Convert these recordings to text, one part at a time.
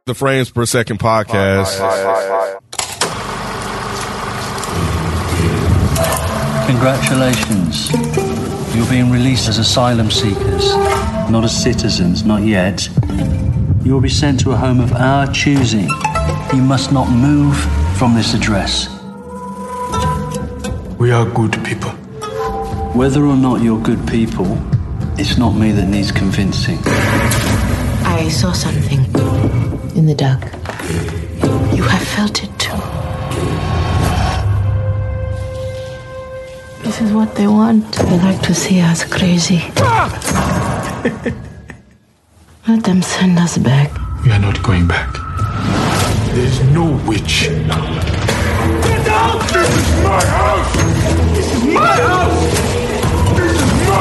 The Frames Per Second podcast. Congratulations. You're being released as asylum seekers, not as citizens, not yet. You will be sent to a home of our choosing. You must not move from this address. We are good people. Whether or not you're good people, it's not me that needs convincing. I saw something in the dark. You have felt it too. This is what they want. They like to see us crazy. Let them send us back. We are not going back. There is no witch. Get out! This is my house! This is my house! This is my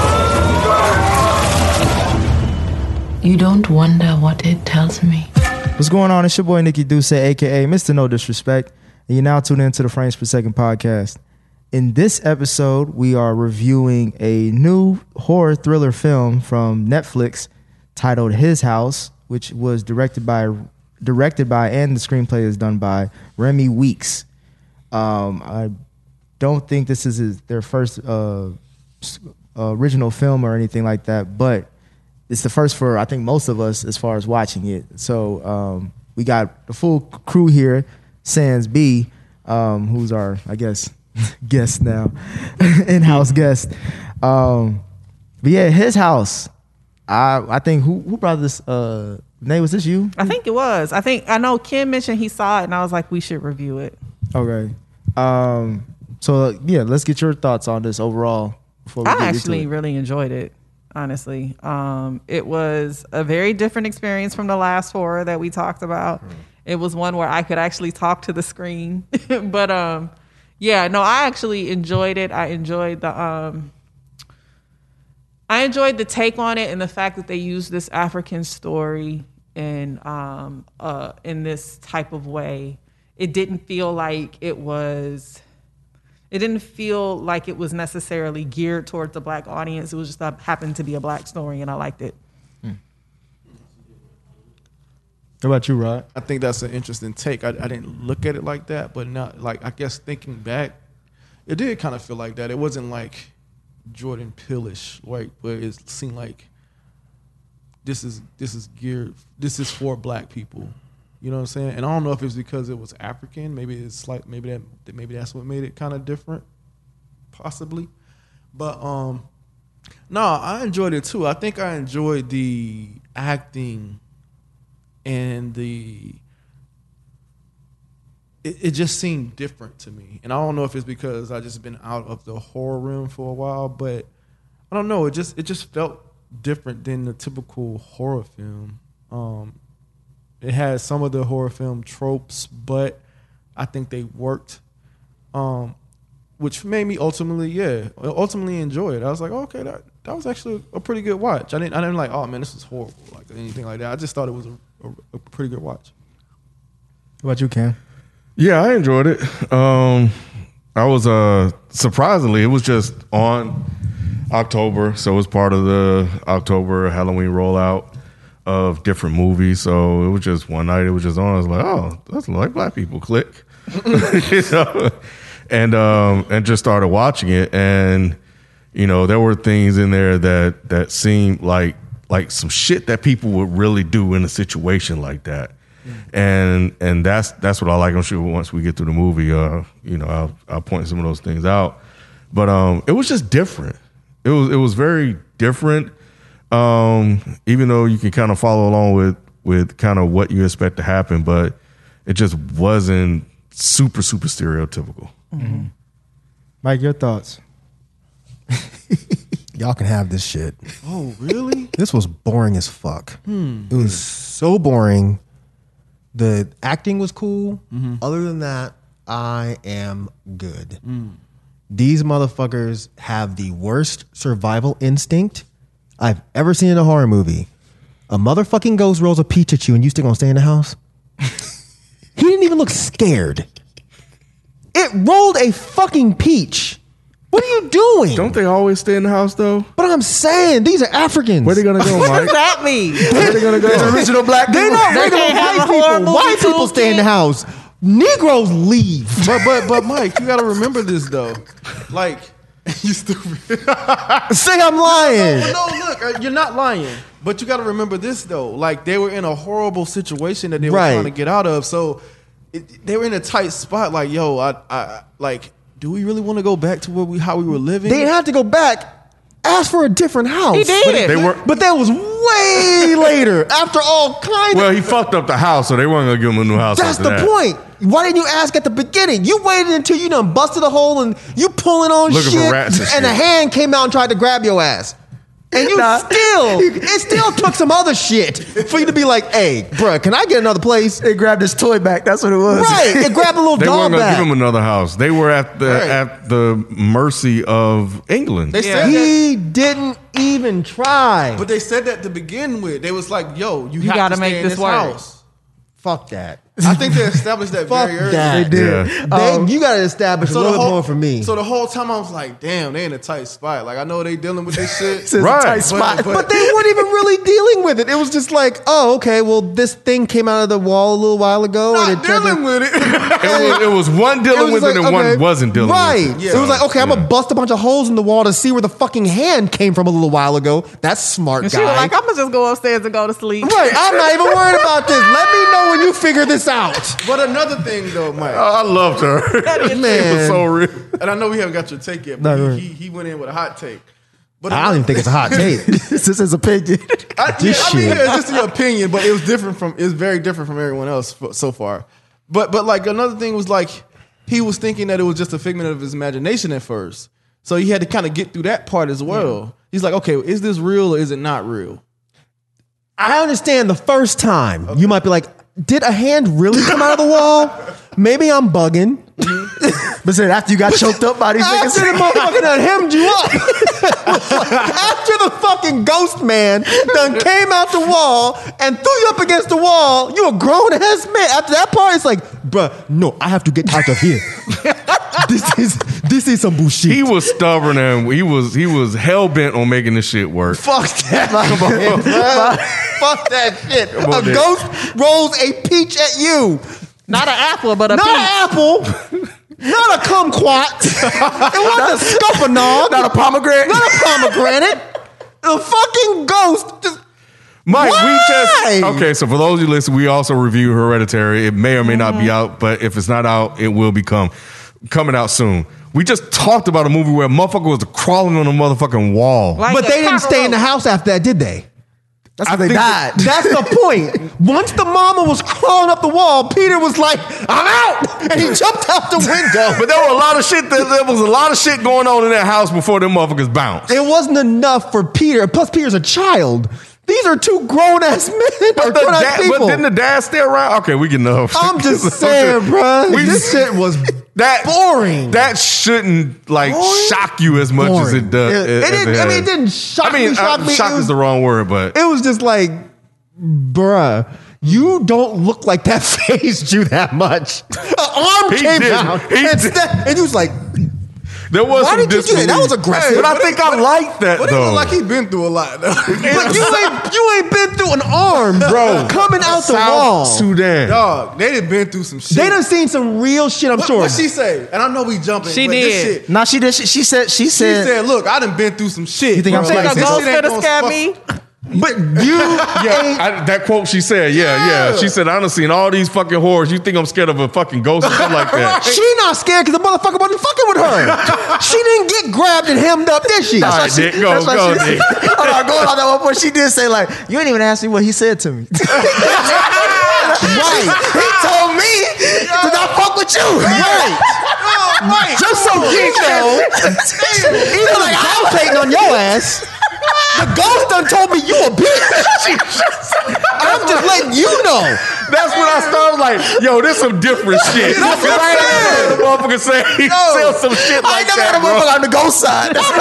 house! You don't wonder what it tells me. What's going on? It's your boy Nikki Duce, aka Mr. No Disrespect, and you're now tuned into the Frames Per Second podcast. In this episode, we are reviewing a new horror thriller film from Netflix titled His House, which was directed by and the screenplay is done by Remy Weeks. I don't think this is their first original film or anything like that, but it's the first for, I think, most of us as far as watching it. So we got the full crew here, sans B, who's our, I guess, guest now, in-house guest. But yeah, His House. I think who brought this? Nate, was this you? I think it was. I know Kim mentioned he saw it, and I was like, we should review it. Okay. So yeah, let's get your thoughts on this overall. Before we I actually really enjoyed it. Honestly, it was a very different experience from the last horror that we talked about. It was one where I could actually talk to the screen, but yeah, no, I actually enjoyed it. I enjoyed the take on it and the fact that they used this African story in this type of way. It didn't feel like it was necessarily geared towards the black audience. It was just happened to be a black story, and I liked it. How about you, Rod? I think that's an interesting take. I didn't look at it like that, but not like, I guess thinking back, it did kind of feel like that. It wasn't like Jordan Peele-ish, right? But it seemed like this is for black people. You know what I'm saying? And I don't know if it's because it was African. Maybe it's like maybe that's what made it kind of different, possibly. But no, I enjoyed it too. I think I enjoyed the acting and it just seemed different to me. And I don't know if it's because I just been out of the horror room for a while, but I don't know. It just felt different than the typical horror film. It had some of the horror film tropes, but I think they worked, which made me ultimately enjoy it. I was like, oh, okay, that was actually a pretty good watch. I didn't like, oh man, this is horrible, like anything like that. I just thought it was a pretty good watch. What about you, Cam? Yeah, I enjoyed it. I was surprisingly, it was just on October, so it was part of the October Halloween rollout of different movies. So it was just one night, it was just on. I was like, oh, that's like black people, click. You know? And just started watching it, and you know, there were things in there that seemed like some shit that people would really do in a situation like that. And that's what I like. I'm sure once we get through the movie, you know, I'll point some of those things out. But it was just different. It was very different. Even though you can kind of follow along with kind of what you expect to happen, but it just wasn't super stereotypical. Mm-hmm. Mike, your thoughts? Y'all can have this shit. Oh, really? This was boring as fuck. It was so boring. The acting was cool. Mm-hmm. Other than that, I am good. These motherfuckers have the worst survival instinct I've ever seen in a horror movie. A motherfucking ghost rolls a peach at you and you still gonna stay in the house? He didn't even look scared. It rolled a fucking peach What are you doing? Don't they always stay in the house though? But I'm saying these are Africans. Where they gonna go, What Mike? does that mean? Where they gonna go? The original black people. They're not They regular can't have white a horror people. movie White people too, stay in the kid. house. Negroes leave. But Mike, you gotta remember this though. Like, you stupid. Say I'm lying. No, look, you're not lying. But you gotta remember this though. Like, they were in a horrible situation that they were Right. trying to get out of. So they were in a tight spot. Like, yo, I like, do we really want to go back to how we were living? They didn't have to go back. Ask for a different house. He did. They were. But that was way later. After all kinds Well, of. he fucked up the house, so they weren't gonna give him a new house. That's after the that. point. Why didn't you ask at the beginning? You waited until you done busted a hole and you pulling on Looking for shit, rats and shit. a hand came out and tried to grab your ass. And you it still took some other shit for you to be like, hey, bruh, can I get another place? They grabbed his toy back. That's what it was. Right. It grabbed a little They dog weren't gonna back. give him another house. They were at the mercy of England. They said that, He didn't even try. but they said that to begin with. They was like, yo, you You have gotta to make stay in this this work. house. Fuck that. I think they established that Fuck very early. that. They did. Yeah. You got to establish a little bit more for me. So the whole time I was like, damn, they in a tight spot. Like, I know they dealing with this shit. It's a Right. tight spot. But they weren't even really dealing with it. It was just like, oh, okay, well, this thing came out of the wall a little while ago. Not and it tried to- dealing with it. It was one dealing with was it and like, okay, one wasn't dealing right. with it. Yeah. It was like, okay, I'm Yeah. gonna bust a bunch of holes in the wall to see where the fucking hand came from a little while ago. That's smart, And guy. she was like, I'm gonna just go upstairs and go to sleep. right, I'm not even worried about this. Let me know when you figure this out. But another thing, though, Mike, I loved her. It Man. was so real. and I know we haven't got your take yet, No, but go he went in with a hot take. But I don't even think it's a hot take. This is his opinion. This I mean, shit. yeah, it's just your opinion, but it was different from. It's very different from everyone else so far. But like another thing was like he was thinking that it was just a figment of his imagination at first, so he had to kind of get through that part as well. He's like, okay, is this real or is it not real? I understand the first time. You might be like, did a hand really come out of the wall? Maybe I'm bugging. But said after you got choked up by these After the niggas. motherfucker done hemmed you up. After the fucking ghost man done came out the wall and threw you up against the wall, you a grown ass man. After that part, it's like, bruh, no, I have to get out of here. This is some bullshit. He was stubborn and he was hell bent on making this shit work. Fuck that shit, bruh. Fuck that shit. on, A Nick. ghost rolls a peach at you. Not an apple, but a Not peach. an apple. Not a kumquat. It wasn't a scumpanog. Not a pomegranate. Not a pomegranate. The fucking ghost just. Mike, Why? we just okay. So for those of you listening, we also review Hereditary. It may or may not be out, but if it's not out, it will become coming out soon. We just talked about a movie where a motherfucker was crawling on a motherfucking wall. Like But a they didn't stay in the cockroach. house after that, did they? That's I when they think died. That's the point. Once the mama was crawling up the wall, Peter was like, "I'm out," and he jumped out the window. But there were a lot of shit. There was a lot of shit going on in that house before them motherfuckers bounced. It wasn't enough for Peter. Plus, Peter's a child. These are two grown ass men or grown ass But people. didn't the dad stay around? Okay, we can know. I'm just saying, bruh. We- This shit was that boring. That shouldn't like Boring? shock you as much as it does. It didn't. I mean, it didn't shock me. Shock me. shock It was- is the wrong word, but It was just like, bruh, you don't look like that phased you that much. An arm He came didn't. out, He and, did. and you was like, there was Why some did you do that? That was aggressive. But I think I like that But it though. looked like he been through a lot, though. but you ain't been through an arm, Bro, coming out the South wall. Sudan. Dog, they done been through some shit. They done seen some real shit, I'm sure. What she say? And I know we jumping. She but did. This shit, No, she did. She said. she said, "Look, I done been through some shit." You think I'm bro. scared Think a Like, ghost this shit ain't finna gonna scare fuck- me? But you ain't. That quote she said, yeah. She said, I done seen all these fucking horrors. You think I'm scared of a fucking ghost or something like that? She not scared because the motherfucker wasn't fucking with her. She didn't get grabbed and hemmed up, did she? All right, Dick, go, Dick. Hold on, going on that one point, she did say like, "You ain't even ask me what he said to me." Right. He told me to not fuck with you. Right. Just so you know, even like I'm hating on your ass. The ghost done told me you a bitch. I'm just letting you know. That's when I started like, yo, this some different shit. That's what I'm I ain't saying. never heard a motherfucker say he sell some shit I like ain't never that, had a bro. motherfucker on the ghost side. That's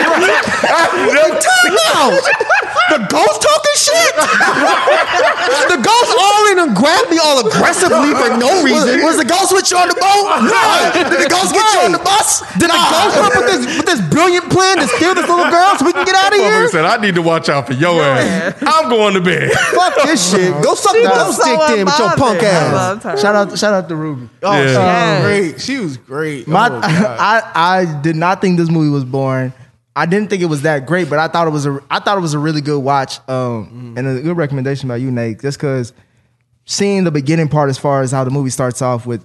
Time out. The ghost talking shit. The ghost all in and grabbed me all aggressively for no reason. Was the ghost with you on the boat? No. Did the ghost get you on the bus? Did the ghost come up with this brilliant plan to steal this little girl so we can get out of here? Motherfucker said, I need to watch out for your ass. I'm going to bed. Fuck this shit. Go suck the ghost so dick then with your punk unbothered. I ass. loved her. Shout out to Ruby. Oh, Yeah. she Yes. was great. She was great. My, Oh, God. I did not think this movie was boring. I didn't think it was that great, but I thought it was a really good watch, and a good recommendation by you, Nate. Just because seeing the beginning part, as far as how the movie starts off with,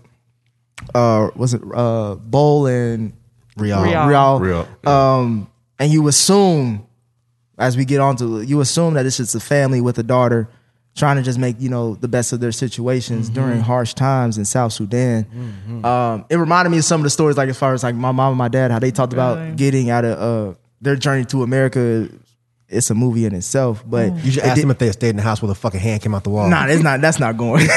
Bull and Real. Real. Real. And you assume, as we get on to it, you assume that it's just a family with a daughter trying to just make, the best of their situations during harsh times in South Sudan. It reminded me of some of the stories, like as far as like my mom and my dad, how they talked about getting out of their journey to America. It's a movie in itself, but You should ask them if they had stayed in the house where the fucking hand came out the wall. Nah, it's not. That's not going.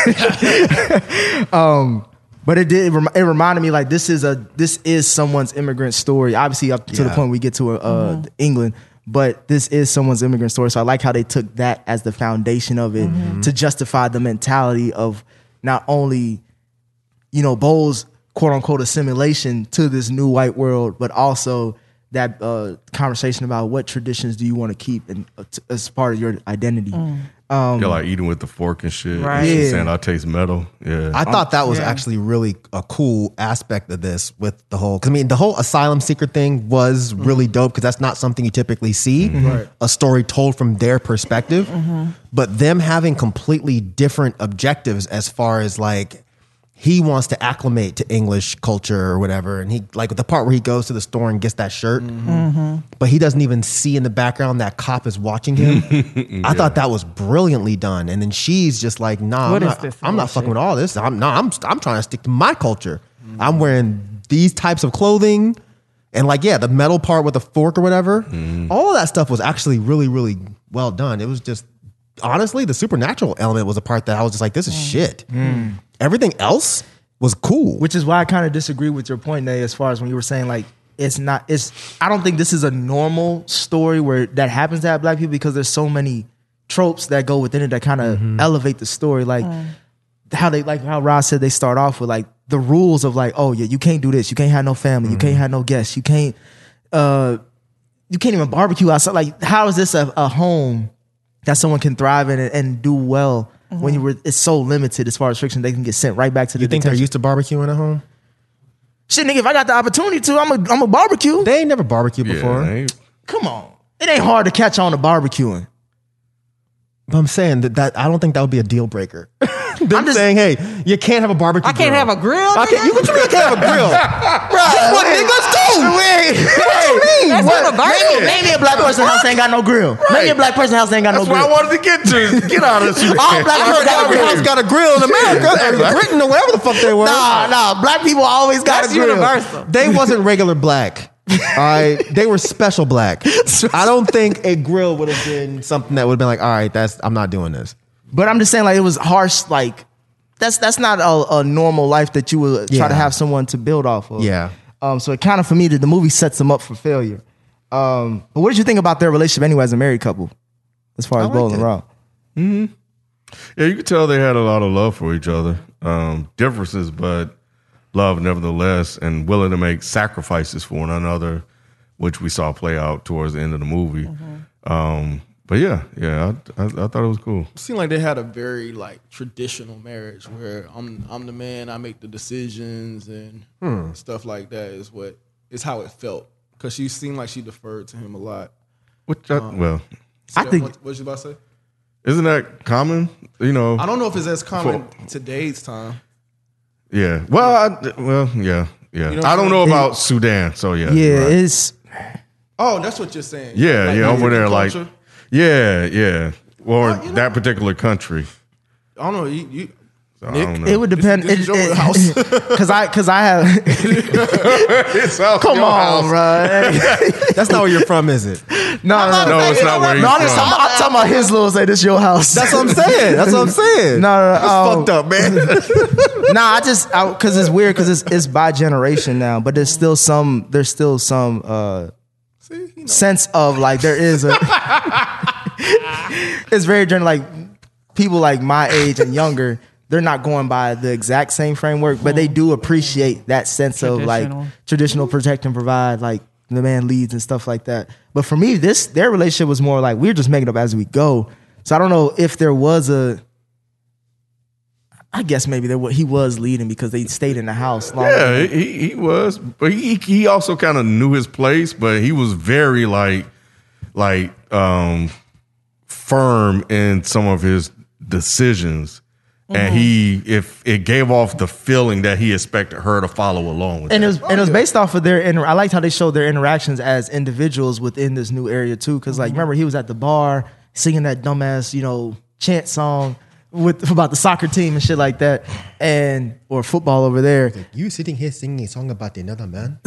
But it did. It reminded me like this is someone's immigrant story. Obviously, up to the point we get to England, but this is someone's immigrant story. So I like how they took that as the foundation of it to justify the mentality of not only Bowles' quote unquote assimilation to this new white world, but also that conversation about what traditions do you want to keep as part of your identity. You're like eating with the fork and shit. Right. She's Yeah. saying I taste metal. Yeah. I thought that was actually really a cool aspect of this with the whole, because I mean, the whole asylum seeker thing was really dope because that's not something you typically see. A story told from their perspective, but them having completely different objectives as far as like, he wants to acclimate to English culture or whatever. And he, like the part where he goes to the store and gets that shirt, but he doesn't even see in the background that cop is watching him. I thought that was brilliantly done. And then she's just like, nah, What I'm is not, this I'm not bullshit? fucking with all this. I'm trying to stick to my culture. I'm wearing these types of clothing. And like, yeah, the metal part with the fork or whatever, all of that stuff was actually really, really well done. It was just, honestly, the supernatural element was a part that I was just like, this is shit. Everything else was cool. Which is why I kind of disagree with your point, Nate, as far as when you were saying like I don't think this is a normal story where that happens to have black people, because there's so many tropes that go within it that kind of elevate the story. Like how Ross said they start off with like the rules of like, oh yeah, you can't do this, you can't have no family, you can't have no guests, you can't even barbecue outside. Like, how is this a home that someone can thrive in and do well when it's so limited as far as friction? They can get sent right back to the You think they're detention. used to barbecuing at home? Shit, nigga, if I got the opportunity to, I'm a barbecue. They ain't never barbecued before. Yeah, Come on. It ain't hard to catch on to barbecuing. But I'm saying that I don't think that would be a deal breaker. I'm just- saying, hey, you can't have a barbecue. I can't grill. have a grill. I can't, you can't have a grill. Guess what, nigga? Let's go. That's not a burger. Name me a black person house ain't got no grill. Name me a black person house ain't got That's no what I grill. wanted to get out of this. All black I heard every house got a grill in America, or Britain, or wherever the fuck they were. Nah. Black people always got That's a grill. universal. They wasn't regular black. All right, they were special black. I don't think a grill would have been something that would have been like, all right, I'm not doing this. But I'm just saying, like, it was harsh. Like, that's not a normal life that you would try to have someone to build off of. Yeah. So it kind of, for me, the movie sets them up for failure. But what did you think about their relationship anyway as a married couple, as far as Bull and Raw? Yeah, you could tell they had a lot of love for each other. Differences, but love nevertheless, and willing to make sacrifices for one another, which we saw play out towards the end of the movie. But yeah, I thought it was cool. It seemed like they had a very like traditional marriage where I'm the man, I make the decisions and stuff like that is how it felt, because she seemed like she deferred to him a lot. Well, I think- what you about to say? isn't that common? You know, I don't know if it's as common today's time. yeah. Well, yeah. know what I I'm don't know saying? about Sudan, so yeah. Yeah, you're right. it's Oh, that's what you're saying. Yeah, Like, over African there, like, culture? yeah, or you know- that particular country. I don't know. You So I Nick? don't know. it would depend. This is your house. Because I have. It's out Come your on, house. bro. That's not where you're from, is it? No, No, it's not where you're No, I'm from. talking about his little say this your house. That's what I'm saying. That's what I'm saying. No, That's fucked up, man. Nah, because it's weird because it's by generation now, but there's still some sense of like there is a. It's very like people like my age and younger. they're not going by the exact same framework, but they do appreciate that sense of like traditional protect and provide, like the man leads and stuff like that. But for me, their relationship was more like we're just making it up as we go. So I don't know if there was I guess maybe he was leading because they stayed in the house longer. Yeah, he was, but he also kind of knew his place, but he was very like firm in some of his decisions. And if it gave off the feeling that he expected her to follow along with and that. it was based off of I liked how they showed their interactions as individuals within this new area too. Cause like, remember he was at the bar singing that dumbass, chant song about the soccer team and shit like that, or football over there. Like, you sitting here singing a song about another man?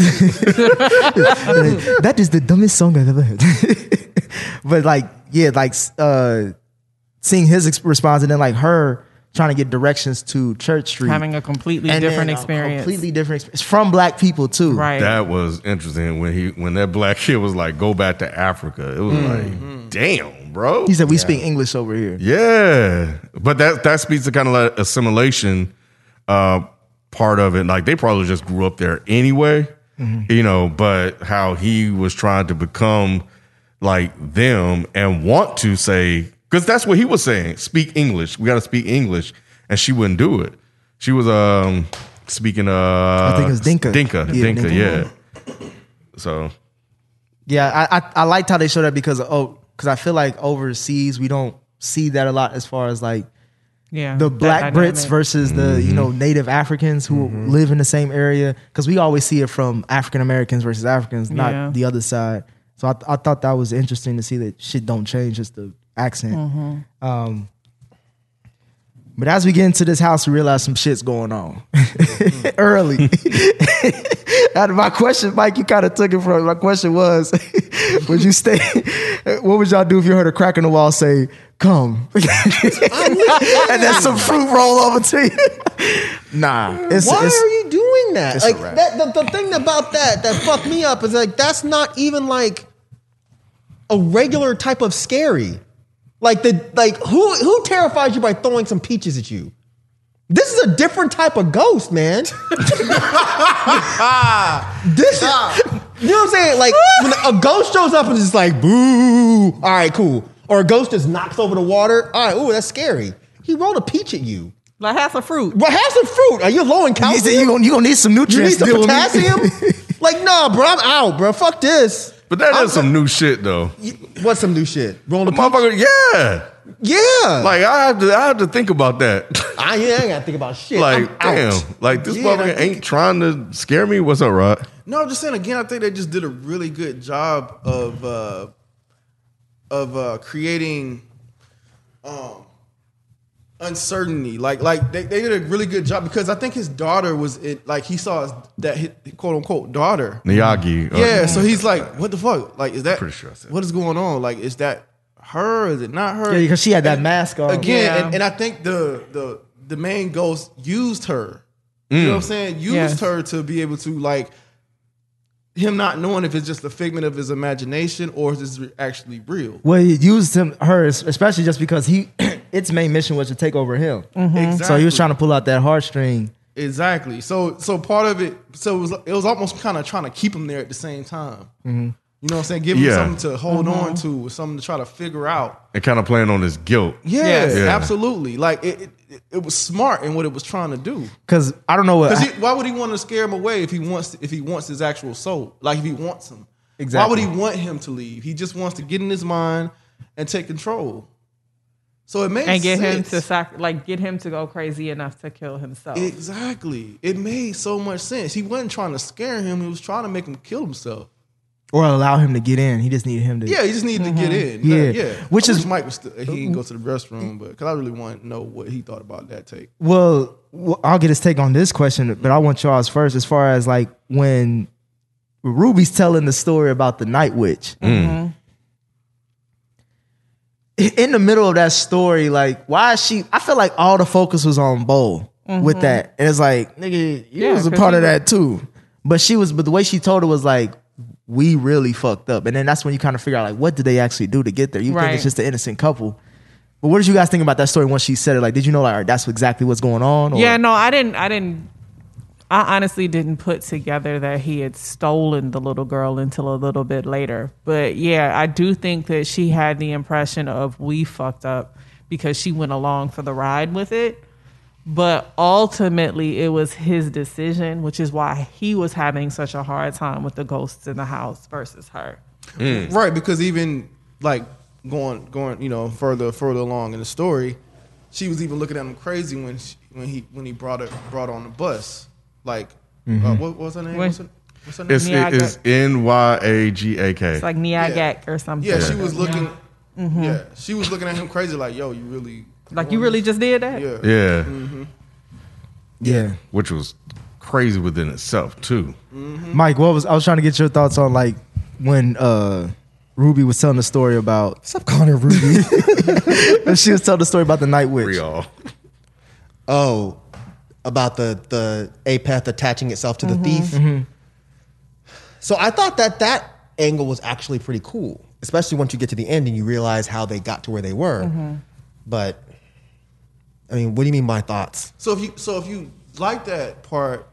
That is the dumbest song I've ever heard. But like, yeah, like seeing his response and then like her trying to get directions to Church Street, having a completely different experience. From black people too. Right. That was interesting when that black kid was like, "Go back to Africa." It was like, damn, bro. He said, "We speak English over here." Yeah, but that speaks to kind of like assimilation part of it. Like they probably just grew up there anyway, But how he was trying to become like them and want to say. Because that's what he was saying. Speak English. We got to speak English. And she wouldn't do it. She was speaking I think it was Dinka. Dinka, yeah. So. Yeah, I liked how they showed that because I feel like overseas we don't see that a lot as far as like the black Brits versus the native Africans who live in the same area. Because we always see it from African Americans versus Africans, not the other side. So I thought that was interesting to see that shit don't change, just the accent. But as we get into this house, we realize some shit's going on early. And my question, Mike, you kind of took it from. My question was, would you stay? What would y'all do if you heard a crack in the wall say, "Come," and then some fruit roll over to you? Nah. Why are you doing that? Like the thing about that fucked me up is like that's not even like a regular type of scary. Who terrifies you by throwing some peaches at you? This is a different type of ghost, man. You know what I'm saying? Like when a ghost shows up and it's just like, boo. All right, cool. Or a ghost just knocks over the water. All right, ooh, that's scary. He rolled a peach at you. Like have some fruit. Well, have some fruit. Are you low in calcium? You gonna need some nutrients. You need some potassium? Like, nah, bro, I'm out, bro. Fuck this. But that is some new shit, though. What's some new shit? Roll the motherfucker, yeah. Yeah. Like, I have to think about that. I ain't got to think about shit. Like, damn. Like, this motherfucker ain't trying to scare me. What's up, Rod? No, I'm just saying, again, I think they just did a really good job of creating uncertainty. Like they did a really good job because I think his daughter was he saw that his quote unquote daughter Miyagi. Yeah, so he's like, what the fuck? Like, is that pretty sure what is going on? Like, is that her? Is it not her? Yeah, because she had that mask on again, and I think the main ghost used her. You know what I'm saying? Used her to be able to like him not knowing if it's just a figment of his imagination or is this actually real. Well, he used her especially just because its main mission was to take over him. Exactly. So he was trying to pull out that heartstring. Exactly. So part of it, it was almost kind of trying to keep him there at the same time. You know what I'm saying? Give him something to hold on to, something to try to figure out. And kind of playing on his guilt. Yeah, absolutely. Like it was smart in what it was trying to do. Because I don't know why would he want to scare him away if he wants his actual soul? Like if he wants him. Exactly. Why would he want him to leave? He just wants to get in his mind and take control. So it made sense. And get him to go crazy enough to kill himself. Exactly. It made so much sense. He wasn't trying to scare him. He was trying to make him kill himself. Or allow him to get in. He just needed him to. Yeah, he just needed to get in. Yeah. Which is Mike was he didn't go to the restroom, but because I really want to know what he thought about that take. Well, I'll get his take on this question, but I want y'all's first. As far as like when Ruby's telling the story about the Night Witch. In the middle of that story, like, why is she? I feel like all the focus was on Bo with that, and it's like, nigga, you was a part of that too. But the way she told it was like, we really fucked up, and then that's when you kind of figure out like, what did they actually do to get there? You think it's just an innocent couple, But what did you guys think about that story once she said it? Like, did you know, like, all right, that's exactly what's going on? Or? Yeah, no, I honestly didn't put together that he had stolen the little girl until a little bit later. But yeah, I do think that she had the impression of we fucked up because she went along for the ride with it. But ultimately, it was his decision, which is why he was having such a hard time with the ghosts in the house versus her. Right, because even like going, further along in the story, she was even looking at him crazy when he brought on the bus. Like, what was her name? What's her name? It's Nyagak. It's like Nyagak or something. Yeah, she was looking. Yeah, she was looking at him crazy, like, yo, you really. Like, you really just did that? Yeah. Yeah. Yeah. Which was crazy within itself too. Mike, I was trying to get your thoughts on, like, when Ruby was telling the story about. Stop calling her Ruby. And she was telling the story about the Night Witch. Real. Oh, about the Apeth attaching itself to the thief. So I thought that angle was actually pretty cool, especially once you get to the end and you realize how they got to where they were. But I mean, what do you mean by thoughts? So if you like that part,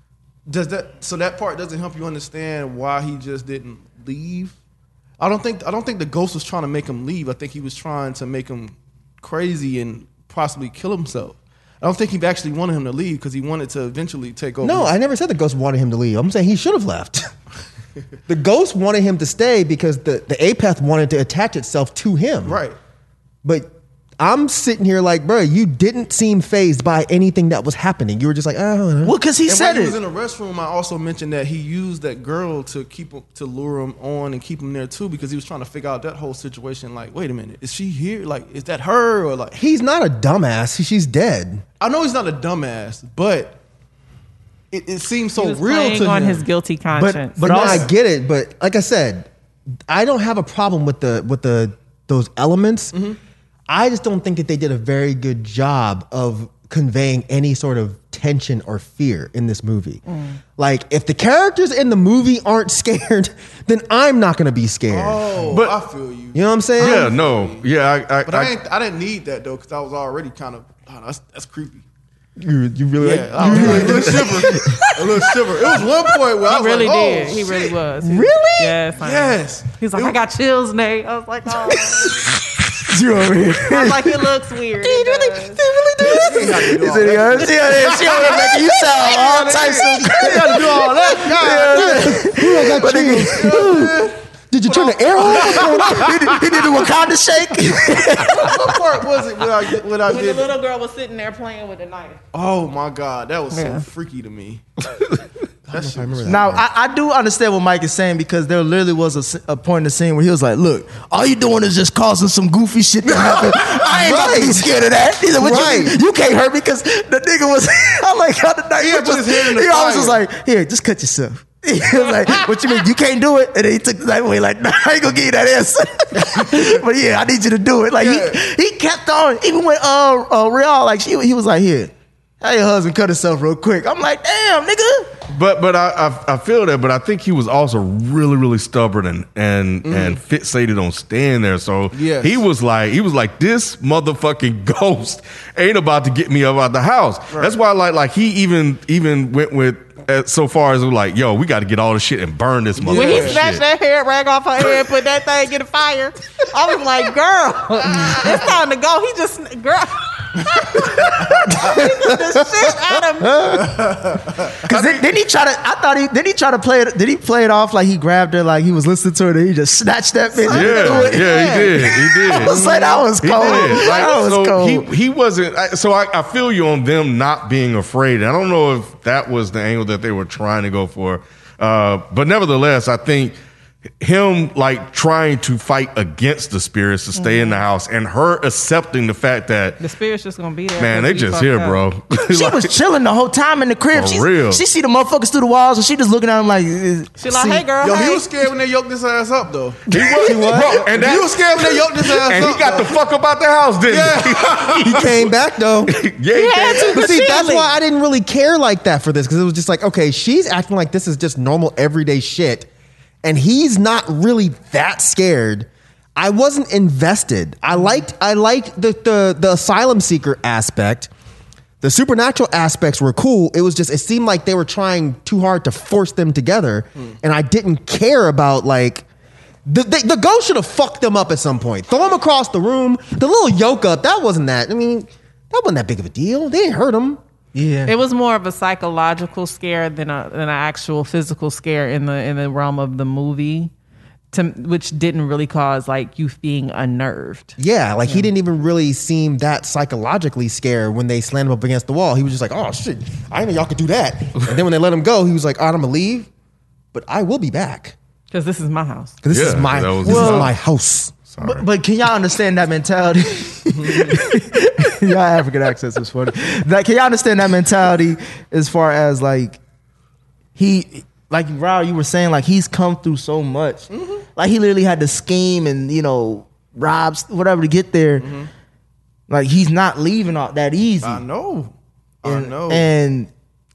that part doesn't help you understand why he just didn't leave? I don't think the ghost was trying to make him leave. I think he was trying to make him crazy and possibly kill himself. I don't think he actually wanted him to leave because he wanted to eventually take over. No, I never said the ghost wanted him to leave. I'm saying he should have left. The ghost wanted him to stay because the Apeth wanted to attach itself to him. Right. But I'm sitting here like, bro, you didn't seem fazed by anything that was happening. You were just like, oh. Well, because he said when he it. was in the restroom, I also mentioned that he used that girl to lure him on and keep him there too, because he was trying to figure out that whole situation. Like, wait a minute, is she here? Like, is that her? Or like, He's not a dumbass. She's dead. I know he's not a dumbass, but it seems so He was real playing to on him. his guilty conscience. But no, I get it. But like I said, I don't have a problem with those elements. I just don't think that they did a very good job of conveying any sort of tension or fear in this movie. Like, if the characters in the movie aren't scared, then I'm not going to be scared. Oh, But- I feel you. You know what I'm saying? Yeah, no. Yeah, But I didn't need that though, because I was already kind of, that's creepy. You really Yeah, I was like, a little shiver. It was one point where I He was really like, oh, did. He really shit. was. Really? Yes. I know. Yes. He's like, I got chills, Nate. I was like, oh. You over here. I was like, it looks weird. Did he really do that? You ain't got to do He all said he that. heard. She over there making you sound all types of. You got to do all that. Did you turn the air on? He did the Wakanda shake. What part was it when I When the did? little girl was sitting there playing with a knife. Oh my God, that was Yeah. so freaky to me. That shit I remember was- that. Now, I do understand what Mike is saying, because there literally was a point in the scene where he was like, look, all you doing is just causing some goofy shit to happen. I ain't about to be scared of that. He said, what you mean? You can't hurt me, because the nigga was, I like how the night He had put his hand in the he always fire. was like, here, just cut yourself. He was like, what you mean? You can't do it? And then he took the knife away like, nah, I ain't gonna give you that answer. But yeah, I need you to do it. Like, he kept on, even when Real, like, he was like, here, how your husband cut himself real quick. I'm like, damn, nigga. But I feel that, but I think he was also really, really stubborn and fixated on staying there. So Yes. he was like, this motherfucking ghost ain't about to get me up out the house. Right. That's why like he even went with so far as like, yo, we got to get all the shit and burn this motherfucker. When he shit. snatched that hair rag off her head, put that thing in the fire, I was like, girl, it's time to go. He just, girl. He just the shit out of me. Cause then he try to play it. Did he play it off like he grabbed her, like he was listening to her, and he just snatched that bitch? Yeah, he did. I was like, that was He cold. did. Like, That was so cold. He wasn't. So I feel you on them not being afraid. I don't know if that was the angle that they were trying to go for, but nevertheless, I think him like trying to fight against the spirits to stay in the house, and her accepting the fact that The spirit's just gonna be there. man, they just here, bro. She was chilling the whole time in the crib. For real. She see the motherfuckers through the walls, and she just looking at him like, She like, hey, girl, Yo, hey. he was scared when they yoked his ass up though. He was, bro, and He was scared when they yoked his ass and up. he got though. the fuck up out the house, didn't He came back though. he? Yeah, he had came. to. But see, that's Surely. why I didn't really care like that for this, because it was just like, okay, she's acting like this is just normal everyday shit, and he's not really that scared. I wasn't invested. I liked the asylum seeker aspect. The supernatural aspects were cool. It was just, it seemed like they were trying too hard to force them together. And I didn't care about like, the ghost should have fucked them up at some point. Throw them across the room. The little yoke up, that wasn't that big of a deal. They didn't hurt them. Yeah. It was more of a psychological scare than an actual physical scare in the realm of the movie. Which didn't really cause like you being unnerved. Yeah, like he didn't even really seem that psychologically scared when they slammed him up against the wall. He was just like, oh shit, I didn't know y'all could do that. And then when they let him go, he was like, all right, I'm gonna leave, but I will be back. Because this is my house. Because this is my house. But can y'all understand that mentality? Y'all African accents was funny. Like, can y'all understand that mentality as far as like like Rao, you were saying, like he's come through so much. Like he literally had to scheme and rob whatever to get there. Like he's not leaving all that easy. I know. And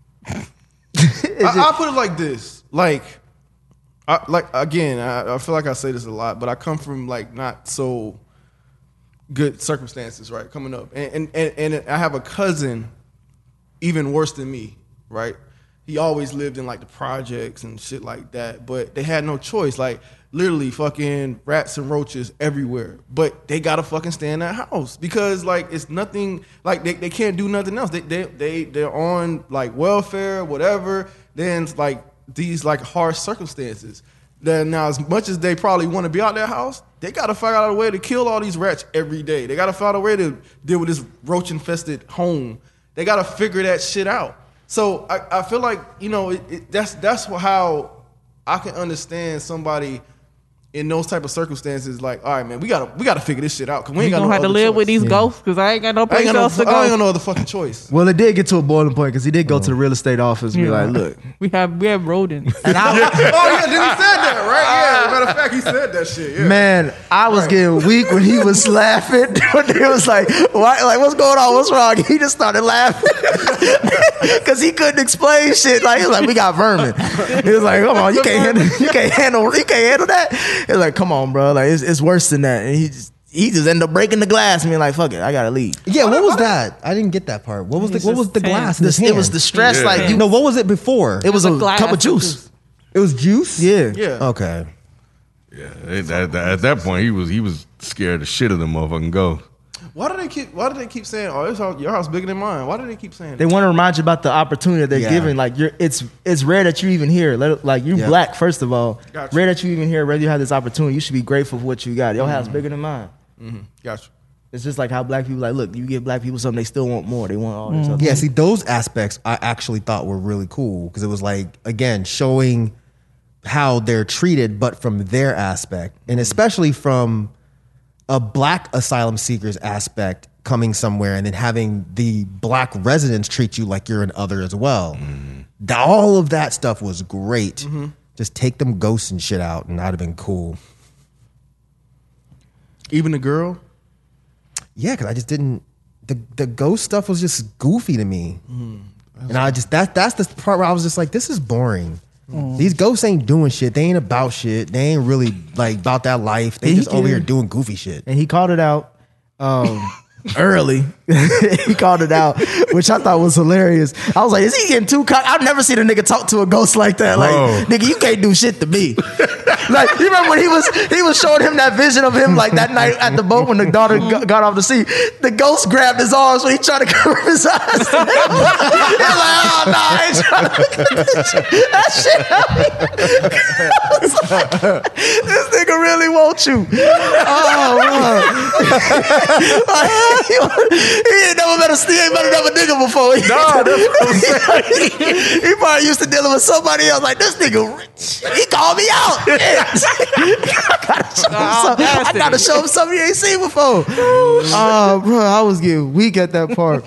I'll put it like this. I feel like I say this a lot, but I come from like not so good circumstances, right? Coming up, and I have a cousin even worse than me, right? He always lived in like the projects and shit like that, but they had no choice. Like literally fucking rats and roaches everywhere, but they gotta fucking stay in that house because like it's nothing, like they can't do nothing else. They're on like welfare, whatever. Then like these like harsh circumstances. Then now as much as they probably want to be out their house, they gotta figure out a way to kill all these rats every day. They gotta find out a way to deal with this roach infested home. They gotta figure that shit out. So I feel like, that's how I can understand somebody in those type of circumstances. Like, all right, man, we gotta figure this shit out because we ain't gonna no have to other live choice. with these ghosts because I ain't got no place else to go. I ain't got no other fucking choice. well, it did get to a boiling point because he did go to the real estate office and be like, look, we have rodents. and Oh yeah, then he said that, right? Yeah, matter of fact, he said that shit. Yeah. man, I was getting weak when he was laughing. He was like, "Why? Like, what's going on? What's wrong?" He just started laughing because he couldn't explain shit. Like, he was like, "We got vermin." He was like, "Come on, you can't handle that." He was like, "Come on, bro. Like, it's worse than that." And he just ended up breaking the glass and being like, "Fuck it, I gotta leave." Yeah, what was that? I didn't get that part. What was the glass in his It hand? was the stress. Yeah. Like, No, what was it before? it was a glass cup of of juice. It was juice? Yeah. Yeah. Okay. Yeah, at that point, he was scared the shit of the motherfucking ghost. Why do they keep saying, "Oh, your house bigger than mine"? Why do they keep saying They that? want to remind you about the opportunity that they're Yeah. giving. Like it's rare that you even here. Like you Yeah. black, first of all. Gotcha. Rare that you even here. Whether you have this opportunity, you should be grateful for what you got. Your house bigger than mine. Gotcha. It's just like how black people like. Look, you give black people something, they still want more. They want all this. Other Yeah, see, those aspects I actually thought were really cool because it was like, again, showing how they're treated, but from their aspect. And especially from a black asylum seeker's aspect coming somewhere and then having the black residents treat you like you're an other as well. All of that stuff was great. Just take them ghosts and shit out and that'd have been cool. Even the girl. Yeah, because I just didn't. The ghost stuff was just goofy to me, and I just that's the part where I was just like, this is boring. These ghosts ain't doing shit. They ain't about shit. They ain't really like about that life. They just over here doing goofy shit. And he called it out early. He called it out, which I thought was hilarious. I was like, is he getting too cocky? I've never seen a nigga talk to a ghost like that. Like, Bro. nigga, you can't do shit to me. Like, you remember when he was showing him that vision of him like that night at the boat when the daughter got off the sea. The ghost grabbed his arms when he tried to cover his eyes. He's like, oh no, I ain't trying to look at this shit. That shit. I was like, this nigga really wants you. Oh man. He ain't never met a nigga before. Nah, that's what I'm saying. He probably used to dealing with somebody else. Like, this nigga, he called me out. I gotta show him something he ain't seen before. Bro, I was getting weak at that part.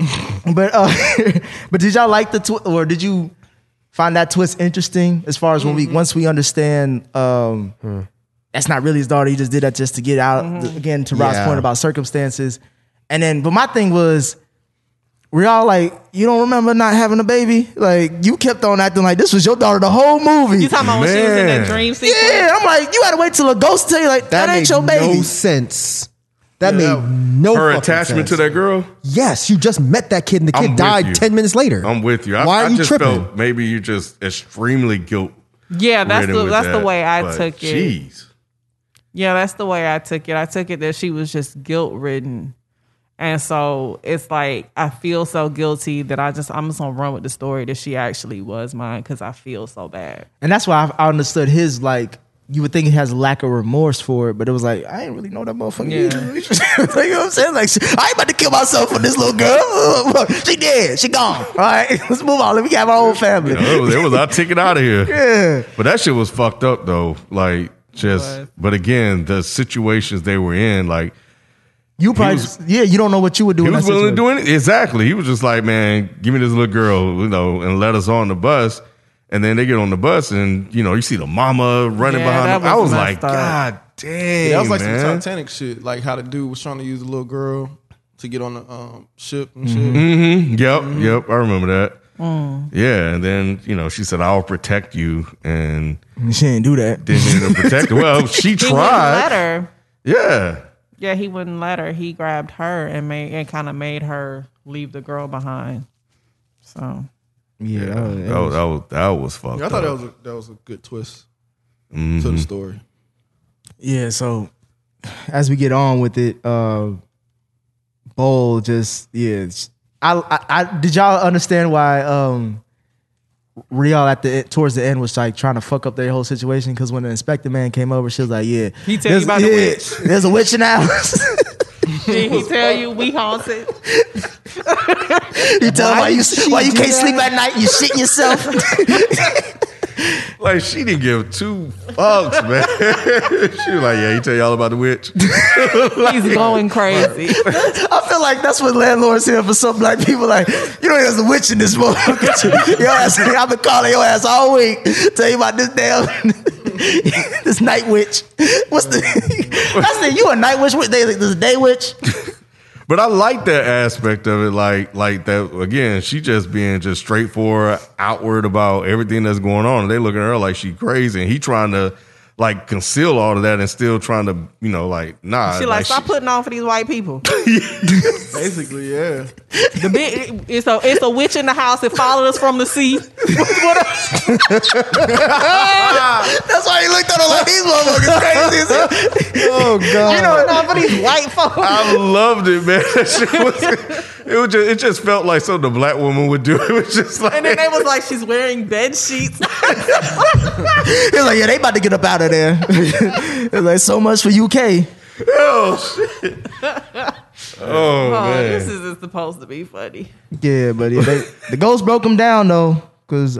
But did y'all like the twist, or did you find that twist interesting? As far as once we understand, that's not really his daughter. He just did that just to get out. Again, to Rob's Yeah. point about circumstances. And then, but my thing was, We're all like, you don't remember not having a baby? Like, you kept on acting like this was your daughter the whole movie. You talking about when she was in that Man. dream sequence? Yeah, I'm like, you gotta wait till a ghost tell you like that ain't made your baby. no sense. That Yeah, made no Her fucking attachment sense. to that girl. Yes, you just met that kid and the I'm kid with died you. 10 minutes later. I'm with you. Why I are you just tripping? felt maybe you just extremely guilt. Yeah, that's ridden with the that, way I but took it. Jeez. Yeah, that's the way I took it. I took it that she was just guilt ridden. And so it's like I feel so guilty that I'm just gonna run with the story that she actually was mine because I feel so bad. And that's why I understood his, like, you would think he has a lack of remorse for it, but it was like, I ain't really know that motherfucker. Yeah. Either. Like, you know what I'm saying? Like, I ain't about to kill myself for this little girl. She dead. She gone. All right, let's move on. Let me have our whole family. You know, it was our ticket out of here. Yeah. But that shit was fucked up though. Like just was. but again, the situations they were in, like You probably, was- you don't know what you would do he in was that willing to situation. do it. Exactly. He was just like, man, give me this little girl, you know, and let us on the bus. And then they get on the bus and, you know, you see the mama running Yeah, behind that them. I was was like, messed up. God damn. That was like man. some Titanic shit. Like how the dude was trying to use the little girl to get on the ship and shit. Yep. I remember that. Yeah. And then, you know, she said, I'll protect you. And She didn't do that. didn't even protect her. Well, she He wouldn't tried. let her. Yeah. Yeah, he wouldn't let her. He grabbed her and kind of made her leave the girl behind. So Yeah. That was fucked Yeah, I thought up. that was a good twist to the story. Yeah, so as we get on with it, Bowl just I did y'all understand why Real towards the end was like trying to fuck up their whole situation? Because when the inspector man came over, she was like, "Yeah, He tell you about the witch. There's a witch in the house." did he tell you we haunted? You tell him why you can't sleep at night. You shitting yourself. Like, she didn't give two fucks, man. She was like, yeah, he tell y'all about the witch. He's going crazy. I feel like that's what landlords here for some black people. Like, you know, there's a witch in this motherfucker. Your ass, I've been calling your ass all week. Tell you about this damn this night witch. What's the? I said, you a night witch? There's a day witch. But I like that aspect of it, like that. Again, she just being just straightforward, outward about everything that's going on. And they looking at her like she crazy, and he trying to like conceal all of that and still trying to, you know, like nah. She like, stop putting on for these white people. Basically, yeah. The big, it's a witch in the house that followed us from the sea. What else? That's why he looked at her like these motherfuckers crazy. Oh God! You know enough for these white folks. I loved it, man. It just felt like something a black woman would do. It was just like, And then they was like, she's wearing bed sheets. He was like, yeah, they about to get up out of there. It was like, so much for UK. oh shit. Oh man. This is supposed to be funny. Yeah, but yeah, the ghost broke him down though, because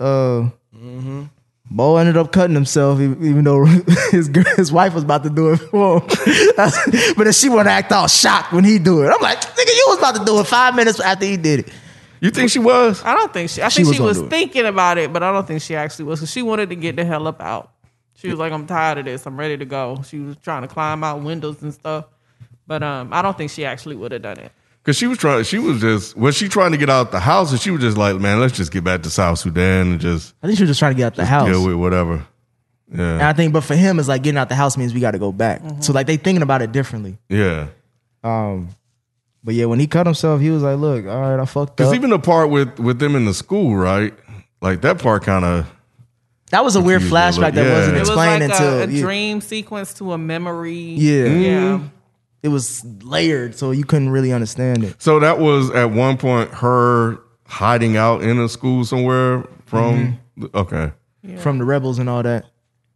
Bo ended up cutting himself, even though his wife was about to do it for him. But then she wanted to act all shocked when he do it. I'm like, nigga, you was about to do it 5 minutes after he did it. You think she was? I don't think I She think was she gonna was do it. thinking about it, but I don't think she actually was. Because she wanted to get the hell up out. She was like, I'm tired of this. I'm ready to go. She was trying to climb out windows and stuff. But I don't think she actually would have done it. Because was she trying to get out the house, or she was just like, man, let's just get back to South Sudan and just I think she was just trying to get out the house. deal with whatever. Yeah. And I think, but for him, it's like getting out the house means we got to go back. So like they thinking about it differently. Yeah. But yeah, when he cut himself, he was like, look, all right, I fucked Because up. even the part with them in the school, right? Like that part kind of. That was a weird confused me a flashback little. that wasn't Yeah. It was explained like until a dream sequence to a memory. Yeah. Yeah. It was layered, so you couldn't really understand it. So that was at one point her hiding out in a school somewhere from. Okay. From the rebels and all that.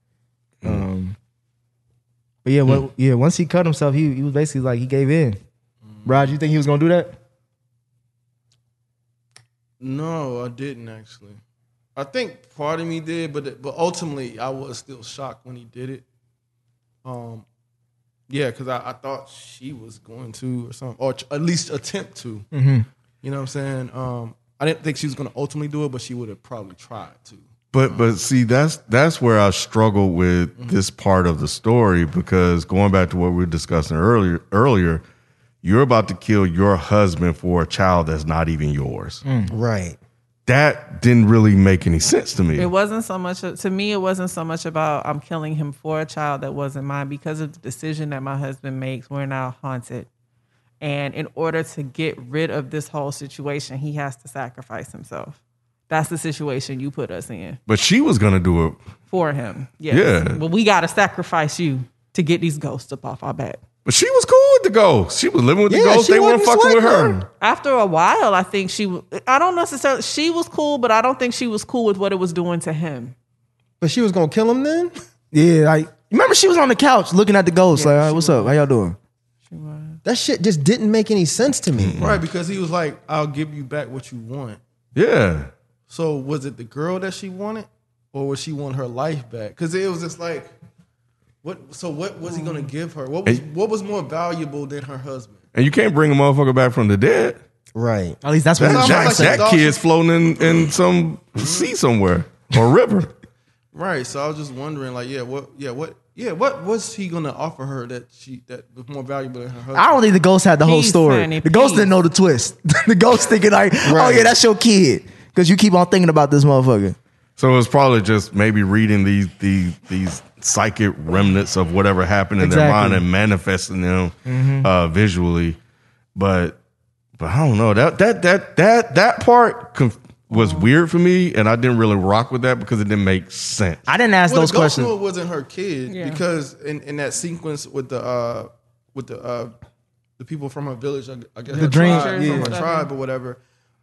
But yeah, once he cut himself, he was basically like he gave in. Rod, you think he was gonna do that? No, I didn't actually. I think part of me did, but ultimately I was still shocked when he did it. Yeah, because I thought she was going to or something, or at least attempt to. Mm-hmm. You know what I'm saying? I didn't think she was going to ultimately do it, but she would have probably tried to. But see, that's where I struggle with this part of the story, because going back to what we were discussing earlier, you're about to kill your husband for a child that's not even yours. Right. That didn't really make any sense to me. It wasn't so much, to me, it wasn't so much about I'm killing him for a child that wasn't mine. Because of the decision that my husband makes, we're now haunted. And in order to get rid of this whole situation, he has to sacrifice himself. That's the situation you put us in. But she was going to do it. For him. Yes. Yeah. Well, we got to sacrifice you to get these ghosts up off our back. But she was cool with the ghost. She was living with the Yeah, ghost. she They weren't wasn't fucking with swiping. her. After a while, I think I don't necessarily, she was cool, but I don't think she was cool with what it was doing to him. But she was gonna kill him then? Yeah, like remember she was on the couch looking at the ghost. Like, all right, what's up? How y'all doing? That shit just didn't make any sense to me. Right, because he was like, I'll give you back what you want. Yeah. So was it the girl that she wanted? Or was she want her life back? Because it was just like, what was he gonna give her? What was more valuable than her husband? And you can't bring a motherfucker back from the dead. Right. At least that's what That's the not John like said. That kid's floating in some sea somewhere or river. Right. So I was just wondering, like, what was he gonna offer her that was more valuable than her husband? I don't think the ghost had the whole Peace, story. honey, The ghost peace. didn't know the twist. The ghost thinking like, oh yeah, that's your kid. Because you keep on thinking about this motherfucker. So it was probably just maybe reading these psychic remnants of whatever happened in their Exactly. mind and manifesting them visually. But I don't know, that part was weird for me, and I didn't really rock with that because it didn't make sense. I didn't ask Well, those the ghost questions. knew it wasn't her kid Yeah. because in that sequence with the people from her village, I guess The her dream- tribe, yeah. from her tribe or whatever.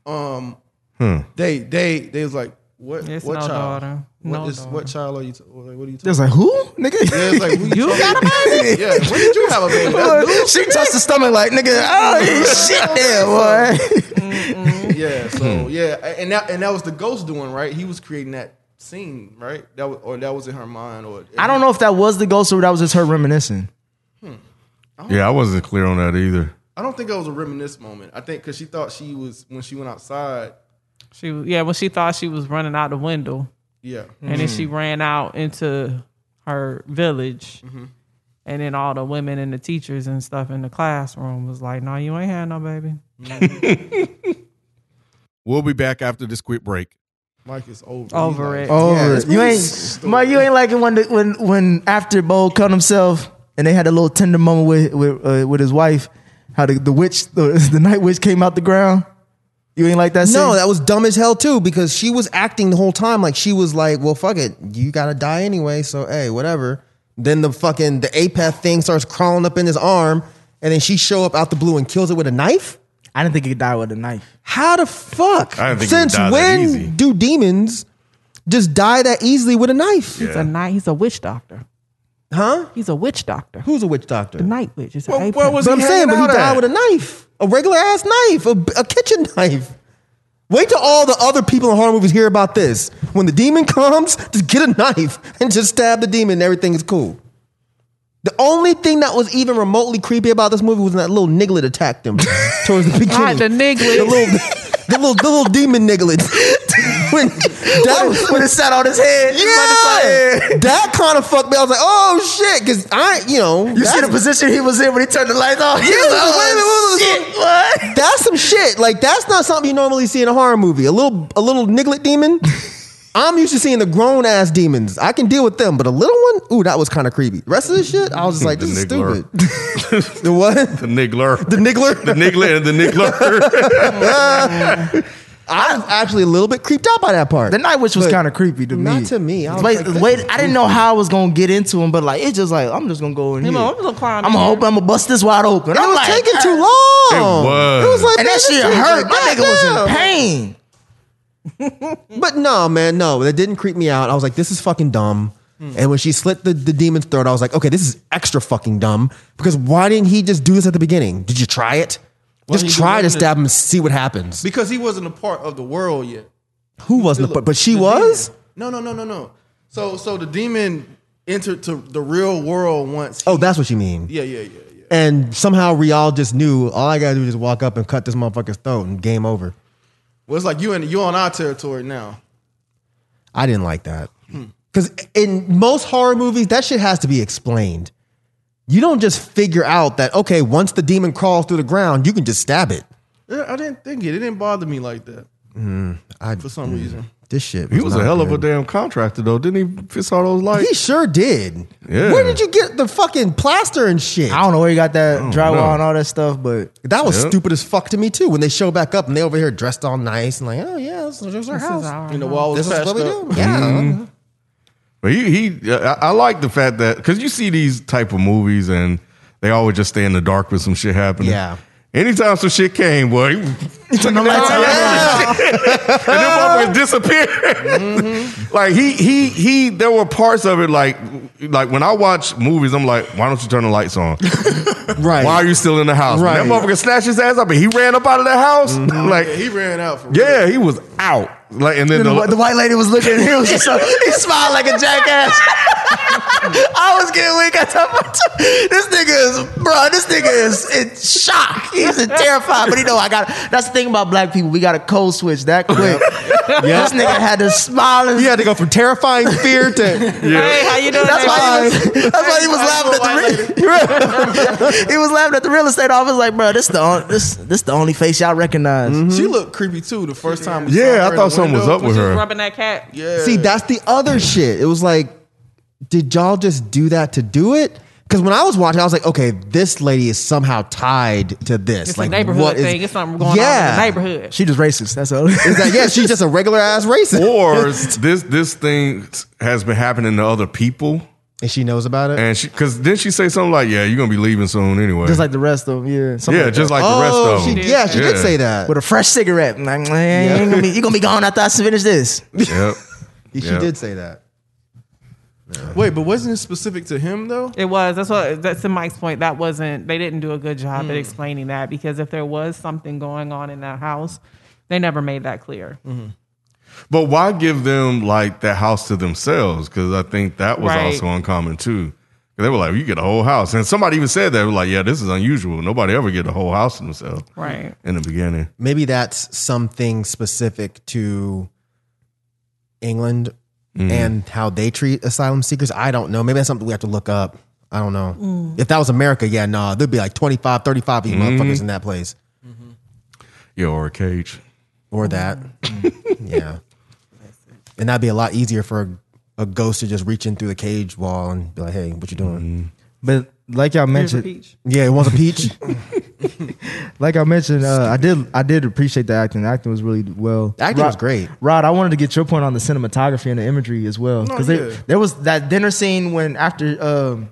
They was like, what It's what no child? daughter. No What daughter. child are you? What are you It was talking? like, who? Nigga. Yeah, it's like you got a baby. Yeah, when did you have a baby? That's new. She touched the stomach like, nigga, oh shit there, boy. Yeah, so yeah, and that was the ghost doing, right? He was creating that scene, right? That was in her mind, or I don't know if that was the ghost or that was just her reminiscing. Yeah, I wasn't clear on that either. I don't think that was a reminisce moment. I think because she thought she was when she went outside. When she thought she was running out the window. Yeah, And then she ran out into her village. And then all the women and the teachers and stuff in the classroom was like, no, you ain't had no baby. We'll be back after this quick break. Mike is over. Over He's it. like, Over it's it. You ain't, Mike, you ain't like it when after Bo cut himself and they had a little tender moment with his wife, how the witch, the night witch came out the ground. You ain't like that scene? No, that was dumb as hell too, because she was acting the whole time like she was like, well, fuck it. You gotta die anyway, so hey, whatever. Then the Apeth thing starts crawling up in his arm, and then she show up out the blue and kills it with a knife? I didn't think he could die with a knife. How the fuck? I didn't think he would Since die that when easy. do demons just die that easily with a knife? He's a witch doctor. Huh? He's a witch doctor. Who's a witch doctor? The night witch. It's Where was But I'm he saying, but he hanging out died at? with a knife. A regular ass knife. A kitchen knife. Wait till all the other people in horror movies hear about this. When the demon comes, just get a knife and just stab the demon and everything is cool. The only thing that was even remotely creepy about this movie was when that little niglet attacked him towards the beginning. Not the niglet. The little demon niglet. when When it sat on his head. yeah, that kind of fucked me. I was like, oh shit, because You see the position he was in when he turned the lights off? Yeah, wait a minute, Shit, what? that's some shit. Like that's not something you normally see in a horror movie. A little niglet demon. I'm used to seeing the grown ass demons. I can deal with them, but a little one, ooh, that was kind of creepy. The rest of this shit, I was just like, The this is niggler. stupid. The what? The niggler. The niggler. The niggler and the niggler. I was actually a little bit creeped out by that part. The night witch was But kind of creepy to me. not to me. I was Wait, like, this wait, is I didn't know how I was gonna get into him, but like it's just like I'm just gonna go in here. I'm gonna climb I'm in gonna here. open. I'm gonna bust this wide open. It I'm was like, taking too long. It was. It was like, and man, that shit this hurt. like, My nigga was in goddamn. pain. But no, man, no, that didn't creep me out. I was like, this is fucking dumb. And when she slit the demon's throat, I was like, okay, this is extra fucking dumb. Because why didn't he just do this at the beginning? Did you try it? Just he try to wasn't stab him and see what happens. because he wasn't a part of the world yet. Who wasn't? But she was. Demon. No. So the demon entered to the real world once. Oh, that's what you mean. Yeah. And somehow Rial just knew all I gotta do is just walk up and cut this motherfucker's throat and game over. Well, it's like you're on our territory now. I didn't like that. Because in most horror movies, that shit has to be explained. You don't just figure out that, okay, once the demon crawls through the ground, you can just stab it. Yeah, I didn't think it. It didn't bother me like that for some reason. This shit. He was a not hell of a good. damn contractor, though. Didn't he fix all those lights? He sure did. Yeah. Where did you get the fucking plaster and shit? I don't know where you got that drywall know. and all that stuff, but That was Yep. stupid as fuck to me too. When they show back up and they over here dressed all nice and like, oh yeah, this is our house. And the wall was This is patched what we up. do. Yeah. But I like the fact that because you see these type of movies and they always just stay in the dark with some shit happening. Yeah. Anytime some shit came, boy, he took the lights out and then motherfuckers disappeared. Like he, there were parts of it like when I watch movies, I'm like, why don't you turn the lights on? Right. Why are you still in the house? Right. When that motherfucker snatched his ass up and he ran up out of the house. Like, Yeah, he ran out for real. yeah, he was out. Like, and then the white lady was looking at him. He was just he smiled like a jackass. I was getting weak. I thought, this nigga is in shock. He's in terrified. But that's the thing about black people. We got a code switch that quick. This nigga had to smile. And, He had to go from terrifying fear to Hey, how you doing? that's why he was laughing at he was laughing at the real estate office. Like, bro, this the only face y'all recognize. She looked creepy too the first time. we saw yeah, her I in thought the something was window. up with She was her. rubbing that cat. Yeah. See, that's the other shit. It was like, did y'all just do that to do it? Because when I was watching, I was like, okay, this lady is somehow tied to this. It's like, a neighborhood what is- thing. It's something going on in the neighborhood. She just racist. That's all. Is that, yeah, she's just a regular ass racist. Or this thing has been happening to other people, And she knows about it? and because then she say something like, "Yeah, you're gonna be leaving soon anyway." Just like the rest of them. Yeah. Something yeah, like just that. like the rest of them. she did say that. with a fresh cigarette. Like, man, you gonna be gone after I finish this. Yep. She Yeah. did say that. Wait, but wasn't it specific to him though? It was. That's to Mike's point. That wasn't. They didn't do a good job at explaining that because if there was something going on in that house, they never made that clear. But why give them like that house to themselves? Because I think that was Right. also uncommon too. They were like, "You get a whole house," and somebody even said that. They were like, "Yeah, this is unusual. Nobody ever get a whole house to themselves." Right. In the beginning. Maybe that's something specific to England and how they treat asylum seekers. I don't know. Maybe that's something we have to look up. I don't know. If that was America, yeah, nah, there'd be like 25, 35 of you motherfuckers in that place. Yeah, or a cage. Or that. Yeah. And that'd be a lot easier for a ghost to just reach in through the cage wall and be like, hey, what you doing? But like y'all Here's a mentioned, peach. Yeah, it wants a peach. like I mentioned, I did appreciate the acting. The acting was really well. Acting was great. Rod, I wanted to get your point on the cinematography and the imagery as well because there was that dinner scene when after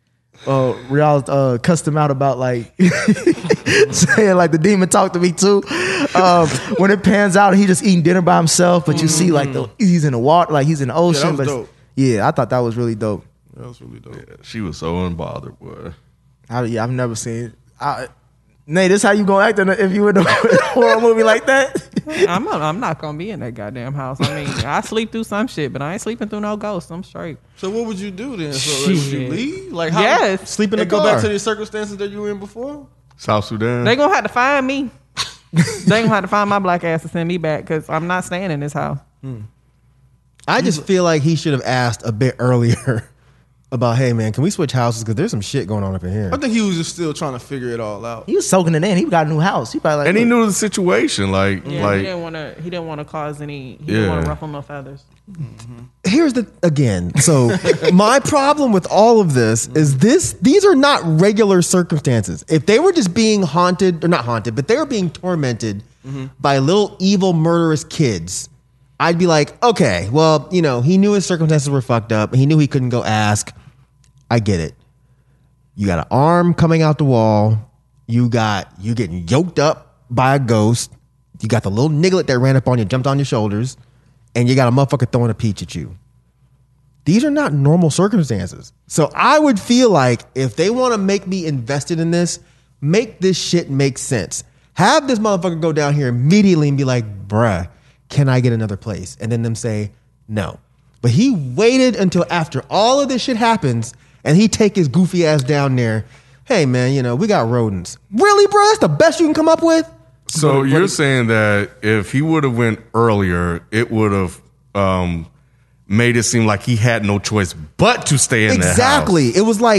Rial cussed him out about like saying like the demon talked to me too. When it pans out, he just eating dinner by himself, but you see like he's in the water, like he's in the ocean. was but dope. yeah, I thought that was really dope. That was really dope. Yeah, she was so unbothered, boy. I've never seen it. Nate, this how you gonna act if you in a horror movie like that? I'm not gonna be in that goddamn house. I mean, I sleep through some shit, but I ain't sleeping through no ghosts. I'm straight. So what would you do then? So like, would you Shit. leave? Like how, Yes. Sleep in the and go car. back to the circumstances that you were in before? South Sudan. They gonna have to find me. They gonna have to find my black ass to send me back because I'm not staying in this house. I just feel like he should have asked a bit earlier about, hey man, can we switch houses? Because there's some shit going on up in here. I think he was just still trying to figure it all out. He was soaking it in. He got a new house. He probably like, and he knew the situation. Like, Yeah, like he didn't want to cause any. He didn't want Yeah. to ruffle no feathers. Here's the again. So my problem with all of this is these are not regular circumstances. If they were just being haunted, or not haunted, but they were being tormented by little evil murderous kids, I'd be like, okay, well, you know, he knew his circumstances were fucked up. He knew he couldn't go ask. I get it. You got an arm coming out the wall. You getting yoked up by a ghost. You got the little niglet that ran up on you, jumped on your shoulders, and you got a motherfucker throwing a peach at you. These are not normal circumstances. So I would feel like if they want to make me invested in this, make this shit make sense. Have this motherfucker go down here immediately and be like, bruh, can I get another place? And then them say no. But he waited until after all of this shit happens and he take his goofy ass down there. Hey man, you know, we got rodents. Really, bro? That's the best you can come up with? So you're saying that if he would have went earlier, it would have made it seem like he had no choice but to stay in that house. Exactly. It was like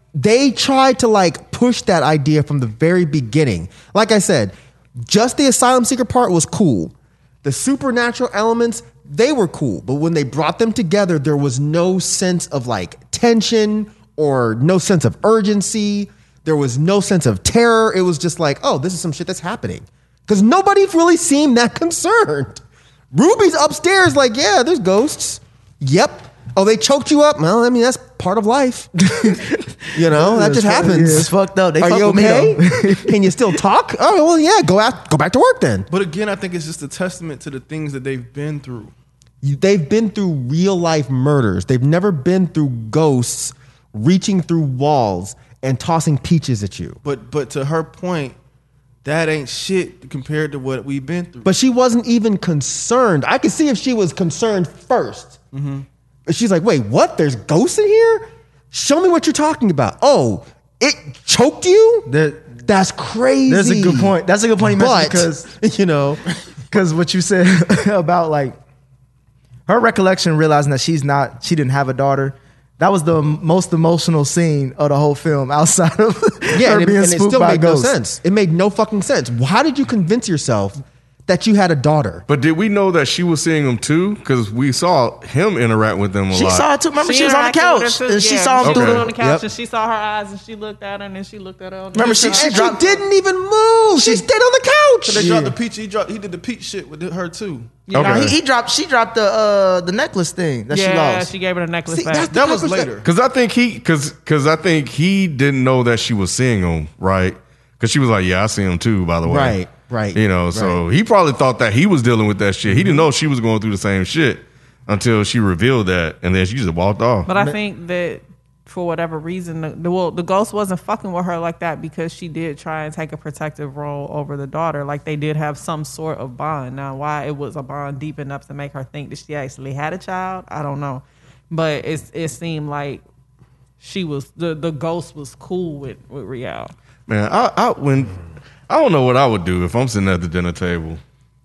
they tried to like push that idea from the very beginning. Like I said, just the asylum seeker part was cool. The supernatural elements, they were cool. But when they brought them together, there was no sense of like tension or no sense of urgency. There was no sense of terror. It was just like, oh, this is some shit that's happening. Because nobody really seemed that concerned. Ruby's upstairs like, yeah, there's ghosts. Yep. Oh, they choked you up? Well, I mean, that's part of life. You know, that just happens. Yeah, it's fucked up. They Are fuck you with me, okay? though. Can you still talk? Oh, well, yeah, go back to work then. But again, I think it's just a testament to the things that they've been through. They've been through real life murders. They've never been through ghosts reaching through walls and tossing peaches at you. But to her point, that ain't shit compared to what we've been through. But she wasn't even concerned. I could see if she was concerned first. Mm-hmm. But she's like, wait, what? There's ghosts in here? Show me what you're talking about. Oh, it choked you? That's crazy. There's a good point. That's a good point you mentioned because, you know, because what you said about like her recollection, realizing that she didn't have a daughter. That was the most emotional scene of the whole film outside of her being spooked it still by made ghosts. no sense. It made no fucking sense. How did you convince yourself that you had a daughter? But did we know that she was seeing them too? Because we saw him interact with them a lot. She saw it too. Remember, she was on the couch and she saw him she through was the on the couch Yep. and she saw her eyes and she looked at her and then she looked at her. Remember, she She dropped. didn't even move. She stayed on the couch. So they dropped the peach. He did the peach shit with her too. You know, Okay. he dropped. She dropped the necklace thing that she Yeah, lost. she gave her the necklace See, back. that's the That was type of later. Because I think he didn't know that she was seeing him, right? Because she was like, "Yeah, I see him too." By the way, Right. You know, so he probably thought that he was dealing with that shit. He didn't know she was going through the same shit until she revealed that, and then she just walked off. But I think that for whatever reason, the ghost wasn't fucking with her like that because she did try and take a protective role over the daughter. Like they did have some sort of bond. Now, why it was a bond deep enough to make her think that she actually had a child, I don't know. But it seemed like she was the ghost was cool with Rial. Man, I don't know what I would do if I'm sitting at the dinner table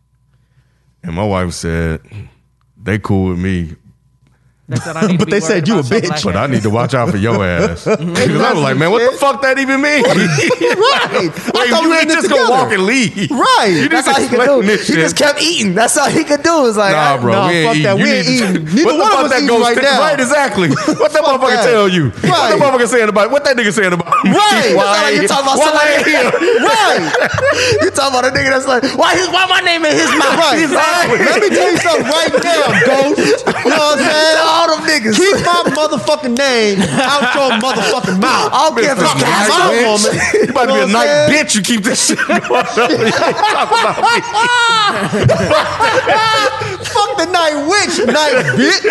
and my wife said they cool with me, They said, I need to But be they said worried you a about your bitch. black but I ass. need to watch out for your ass. Because I was like, man, what the fuck that even mean? Right. I Like, thought you we ain't were in just it gonna together. walk and leave. Right. You That's just all he could explain do. this He shit. just kept eating. That's all he could do. Is like, Nah, bro, Nah, we ain't fuck eating. that. We You ain't need to- eating. Neither What the one of fuck us that eating ghost right think- now. Right, exactly. What that Fuck motherfucker that. tell you? What Right. that motherfucker saying about? What that nigga saying about? me? Right. Why That's like you talking about why somebody- I ain't here? Right. you talking about a nigga that's like, why my name in his mouth? Right. Exactly. Let me tell you something right now, ghost. You know what I'm saying? All them niggas. Keep my motherfucking name out your motherfucking mouth. I don't care if it's Mr. gas Nice on bitch. woman. You about to be know a what nice I'm saying? bitch. You keep this shit going on. You talk about me. Fuck the night witch, night bitch.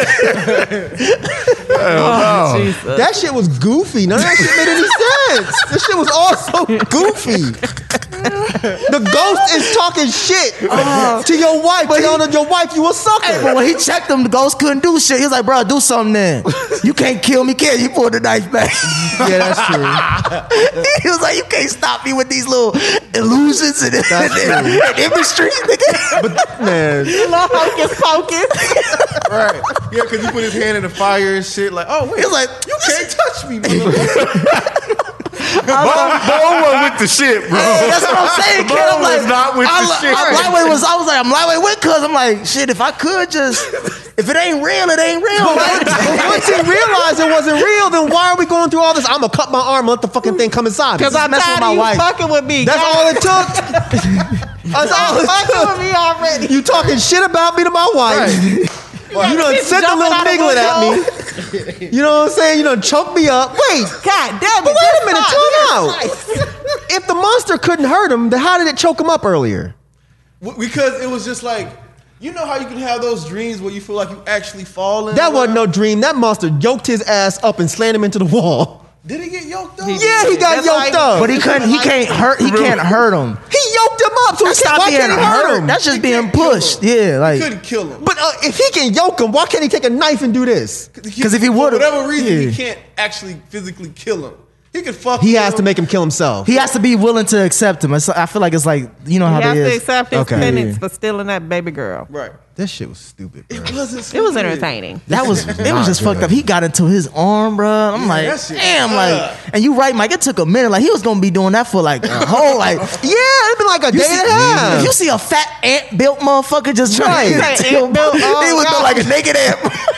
Hell no. Jesus. That shit was goofy. None of that shit made any sense. This shit was all so goofy. The ghost is talking shit to your wife, telling your wife you a sucker. But when he checked him, the ghost couldn't do shit. He was like, bro, do something then. You can't kill me, can you? He pulled the knife back. Yeah, that's true. He was like, you can't stop me with these little illusions and imagery. But man, You know, hocus pocus. Right. Yeah, because he put his hand in the fire and shit. Like, oh, wait. He was like, You can't touch me, motherfucker. Bo was with the shit, bro. that's what I'm saying, kid. I'm Bo like, was not with the shit. I'm lightweight with cuz. I'm like, shit, if I could just, if it ain't real, it ain't real. but once he realized it wasn't real, then why are we going through all this? I'm gonna cut my arm and let the fucking thing come inside. Because I'm messing with tired my of you wife. fucking with me. That's God. all it took. That's all it Fucking with took. me already. You talking shit about me to my wife. You done Kids sent a jumping little out of niglet at windows. me. You know what I'm saying? You done choked me up. Wait, God damn it. but wait a just minute, stop. time out. If the monster couldn't hurt him, then how did it choke him up earlier? Because it was just like, you know how you can have those dreams where you feel like you actually falling? That wasn't no dream. That monster yoked his ass up and slammed him into the wall. Did he get yoked up? Yeah, he got That's why yoked he- up. But he can't hurt him. He yoked him up, so That's he can't, not why being can't he hurt him? That's just being can't kill pushed. him. Yeah, like, Couldn't kill him. But if he can yoke him, why can't he take a knife and do this? Because if he for would've- whatever reason, yeah. he can't actually physically kill him. He can fuck. He has to make him kill himself. He has to be willing to accept him. I feel like it's like, you know how He they has to is. accept his Okay. penance for stealing that baby girl. Right. This shit was stupid, bro. It was entertaining. That was it was not just good. fucked up. He got into his arm, bro. I'm like, that shit damn, was like, and you right, Mike. It took a minute. Like he was gonna be doing that for like a whole like. Yeah, it'd been like a day and a half. If you see a fat ant built motherfucker just trying to Right. kill, Ant-built, he oh, would look God. like a naked ant.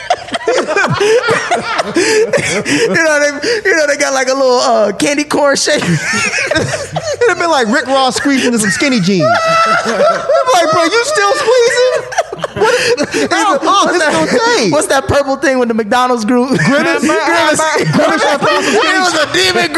you know they got like a little candy corn shape. It'd have been like Rick Ross squeezing into some skinny jeans. I'm like, bro, you still squeezing? How long is it gonna take? What's that purple thing with the McDonald's group? Grimace. Grimace. It was a demon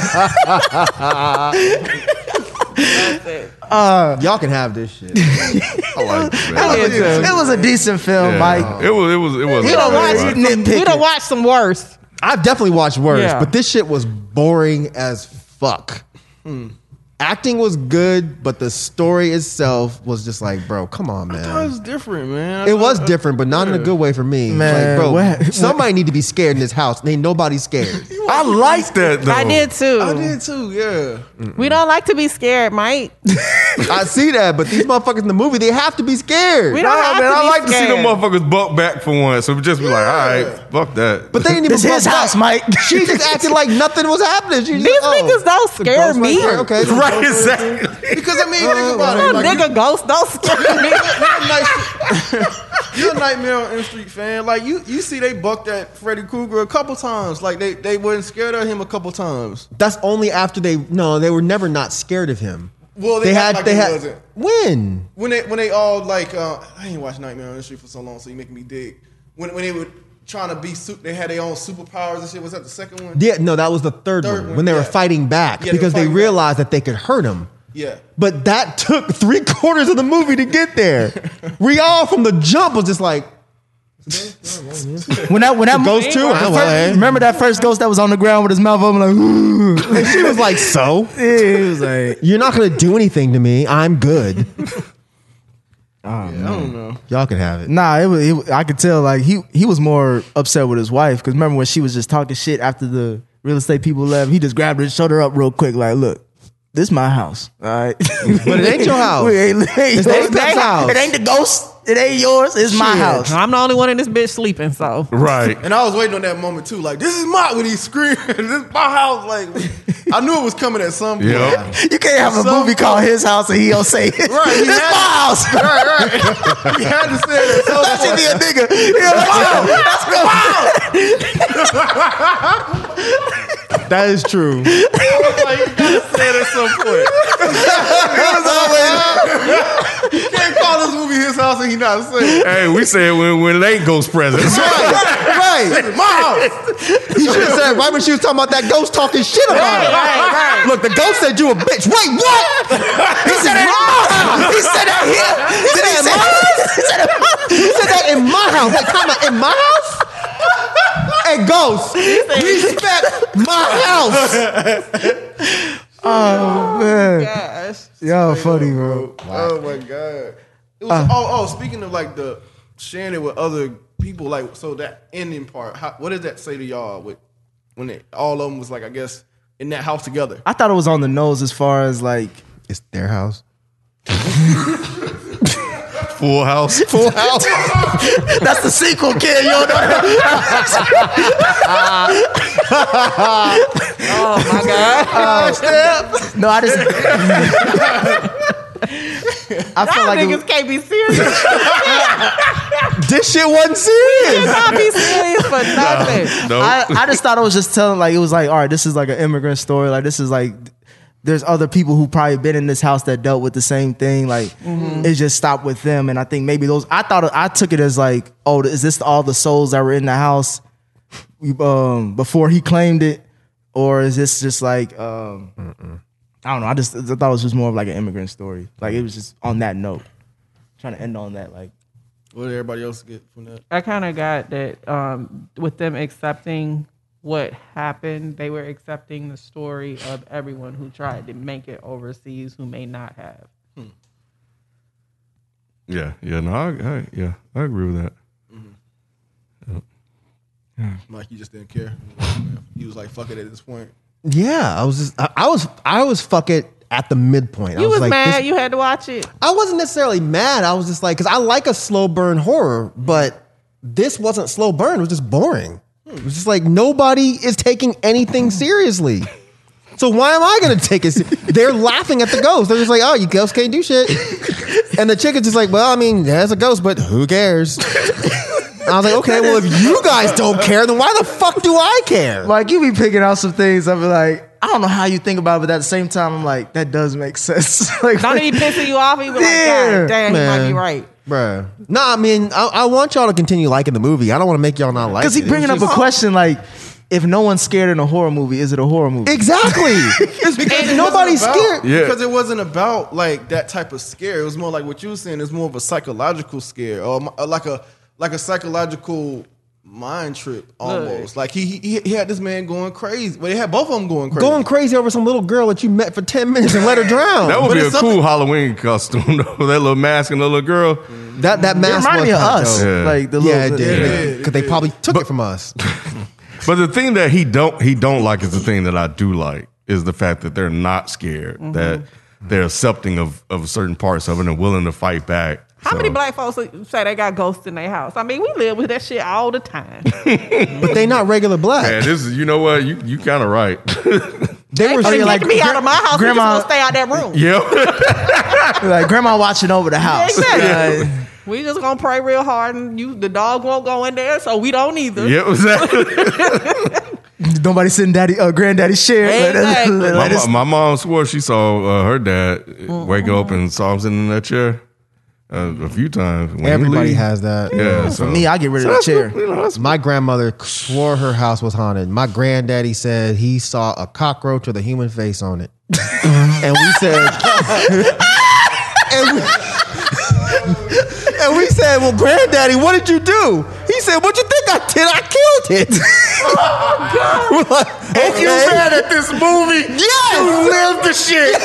grimace. Y'all can have this shit. I like it, man. It was a decent film, Yeah. Mike. It was. We done watched Right. some, we done watched some worse. I've definitely watched worse, Yeah. but this shit was boring as fuck. Acting was good, but the story itself was just like, bro, come on, That man. was different, man. It was different, but not in a good way for me. Man, like, bro, what- somebody need to be scared in this house. Ain't nobody scared. I like that though. I did too. I did too. Yeah. We don't like to be scared, Mike. I see that, but these motherfuckers in the movie, they have to be scared. We don't Nah, have man, to I be like to see them scared. motherfuckers buck back for once. So just be like, all right, fuck that. But they didn't even It's his buck house, back. Mike. She just acted like nothing was happening. She just, These niggas don't the scare ghost me. right there. Okay, right, exactly. Because I mean, think about it. No Like, nigga ghost don't scare me. you're a Nightmare on Elm Street fan. Like you see they bucked at Freddy Krueger a couple times. Like they weren't scared of him a couple times. That's only after they were never not scared of him. Well, they act like they he had wasn't. when When they all like I ain't watched Nightmare on Elm Street for so long, so you making me dig. When they were trying to be they had their own superpowers and shit. Was that the second one? yeah no that was the third one when they were yeah. fighting back Yeah, they were because they fighting realized that they could hurt him. Yeah. But that took 3/4 of the movie to get there. We all from the jump was just like, When that ghost too? the first- remember that first ghost that was on the ground with his mouth open like, and she was like, so he was like, you're not gonna do anything to me. I'm good. I don't know. Y'all can have it. nah, I could tell like he was more upset with his wife because remember when she was just talking shit after the real estate people left, he just grabbed her and showed her up real quick like, look, this my house, all right? But it ain't your house. It's David Cook's house. It ain't the ghost. It ain't yours. It's my Shit. house. I'm the only one in this bitch sleeping, so. Right. And I was waiting on that moment too. Like this is when he screamed, "This is my house!" Like I knew it was coming at some point. Yep. You can't have a Some movie called His House and he don't say it. Right, he This had- my house. Right. He had to say that. So That should be a nigga. You know what I'm saying? That is true. like, you gotta say it at some point. You can't call this movie His House and he not say it. Hey, we said when late ghost presents. Right. My house. He should have said right when she was talking about that ghost talking shit about it. Right. Look, the ghost said you a bitch. Wait, what? He said that in my house. He said that here. He said that in my house. He said that in my house. Like, come on, in my house? Hey, ghost, respect my house. Oh man, Gosh. y'all funny, bro. Oh my god. It was, speaking of like the sharing it with other people, like so that ending part, what does that say to y'all with when all of them was like, I guess, in that house together? I thought it was on the nose as far as like It's their house. Full house. Full house. that's the sequel, kid. You don't know that? Oh my God. No, I just. I feel Y'all like niggas can't be serious. This shit wasn't serious. Y'all be serious for nothing. No. I just thought it was just telling like it was like all right, this is like an immigrant story. Like this is like there's other people who probably been in this house that dealt with the same thing. Like it just stopped with them, and I think maybe those. I took it as like, oh, is this all the souls that were in the house before he claimed it, or is this just like I don't know. I thought it was just more of like an immigrant story. Like it was just on that note, trying to end on that like. What did everybody else get from that? I kind of got that with them accepting what happened, they were accepting the story of everyone who tried to make it overseas who may not have. Yeah. No, I agree with that. Like you just didn't care. You was like, fuck it at this point. Yeah, I was fucking at the midpoint. You I was like, mad this- you had to watch it. I wasn't necessarily mad. I was just like, because I like a slow burn horror, but this wasn't slow burn. It was just boring. It was just like nobody is taking anything seriously. So why am I going to take it? They're laughing at the ghost. They're just like, oh, you ghosts can't do shit. And the chick is just like, well, I mean, there's a ghost, but who cares? I was like, okay, well, if you guys don't care, then why the fuck do I care? Like, you be picking out some things. I be like, I don't know how you think about it, but at the same time, I'm like, that does make sense. Like, Don't he be pissing you off? He be like, Yeah, God damn, he might man. be right. Bruh. No, I mean, I want y'all to continue liking the movie. I don't want to make y'all not like it. because he bringing up a question like, if no one's scared in a horror movie, is it a horror movie? Exactly. It's because nobody's scared. Yeah. Because it wasn't about like that type of scare. It was more like what you were saying. It's more of a psychological scare, or like a psychological mind trip almost. Like he had this man going crazy. Well, they had both of them going crazy. Going crazy over some little girl that you met for 10 minutes and let her drown. That would But be a it's something- cool Halloween costume, though. That little mask and the little girl. that It mask reminded me of was kinda us. dope. Yeah. Like the Yeah, little, it did. Because they probably took it from us. But the thing that he don't like is the thing that I do like is the fact that they're not scared, that they're accepting of certain parts of it and willing to fight back. How many black folks say they got ghosts in their house? I mean, we live with that shit all the time. But they not regular black. Man, this is, you know what? You kind of right. They were They like, get me out of my house. grandma- We just gonna stay out that room. Yep. like grandma watching over the house. Exactly. Like, We just gonna pray real hard, and the dog won't go in there, so we don't either. Yep, exactly. nobody sitting granddaddy's chair. Exactly. My mom swore she saw her dad wake up and saw him sitting in that chair a few times. When he everybody leave. has that. Yeah, so. For me, I get rid of the chair. My grandmother swore her house was haunted. My granddaddy said he saw a cockroach with a human face on it. And we said, and we said, well, granddaddy, what did you do? He said, what you think I did? I killed it. We're like, okay. You mad at this movie? Yes! You lived the shit.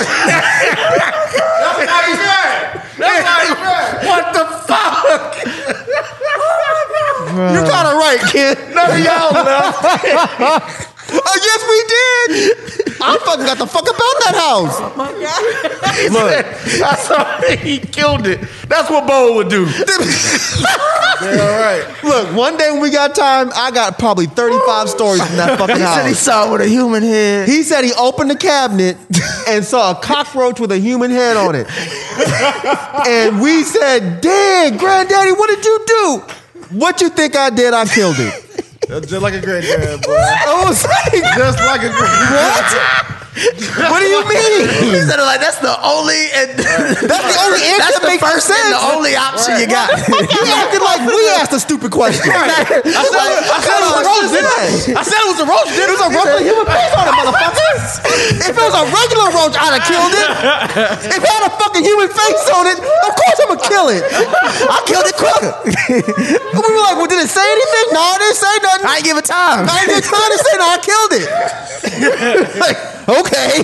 What the fuck? You got it right, kid. None of y'all left. Oh, yes, we did. I fucking got the fuck up out that house. Oh my God. Look, that's how he killed it. That's what Bo would do. Yeah, all right. Look, one day when we got time, I got probably 35 stories from that fucking He said he house. saw it with a human head. He said he opened the cabinet and saw a cockroach with a human head on it. And we said, dang, granddaddy, what did you do? What you think I did? I killed it. That's just like a granddad, boy. I was like, Just like a granddad. what do you mean? He said it like that's the only That's the only answer that's that the makes first sense. and the only option you got. He acted like we asked a stupid question. I said it was a roach, didn't I? I said it was a roach, didn't It was a roach with a human face on it, motherfucker. If it was a regular roach, I'd have killed it. If it had a fucking human face on it, of course I'm gonna kill it. I killed it quicker. And we were like, well, did it say anything? No, it didn't say nothing. I ain't give it time. I didn't try to say no, I killed it. Like, okay.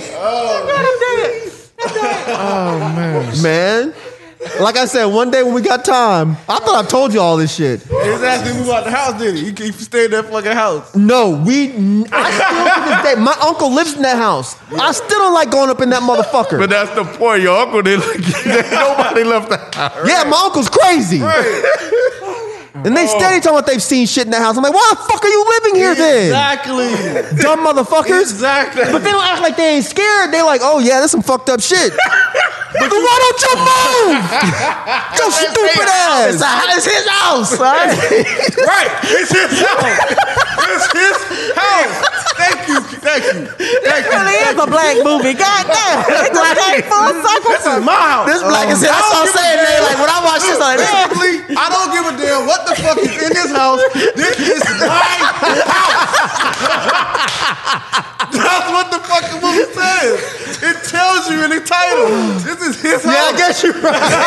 Man. Like I said, one day when we got time, I thought I told you all this shit. He was asking me about the house, did he? He stayed in that fucking house. No, I still to this day, my uncle lives in that house. I still don't like going up in that motherfucker. But that's the point. Your uncle didn't. Nobody left the house. Yeah, my uncle's crazy. And they steady talking about they've seen shit in that house. I'm like, why the fuck are you living here then? Exactly. Dumb motherfuckers. Exactly. But they don't act like they ain't scared. They like, oh yeah, that's some fucked up shit. But then why don't you move? Your stupid ass. It's his house. Right? Right. It's his house. It's his house. Thank you. It really is a black movie. God damn. It just came full circle. This is my house. This black is his. That's what I'm saying, man. Like when I watch this, I'm like, Basically, I don't give a damn what the fuck is in this house. This is my house. That's what the fucking movie says. It tells you in the title. This is his house. Yeah, I guess you're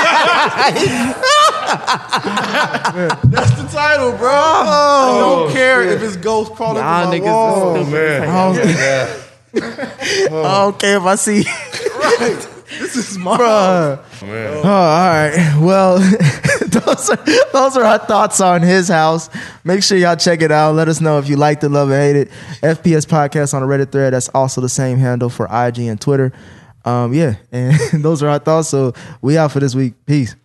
right. That's the title, bro. I don't care if it's ghost crawling Y'all through my niggas is wall. stupid. Man. I don't care if I see. This is my Bruh. Man. Oh, all right. Well, those are our thoughts on his house. Make sure y'all check it out. Let us know if you liked it, love it, hate it. FPS Podcast on the Reddit thread. That's also the same handle for IG and Twitter. Yeah, and those are our thoughts. So we out for this week. Peace.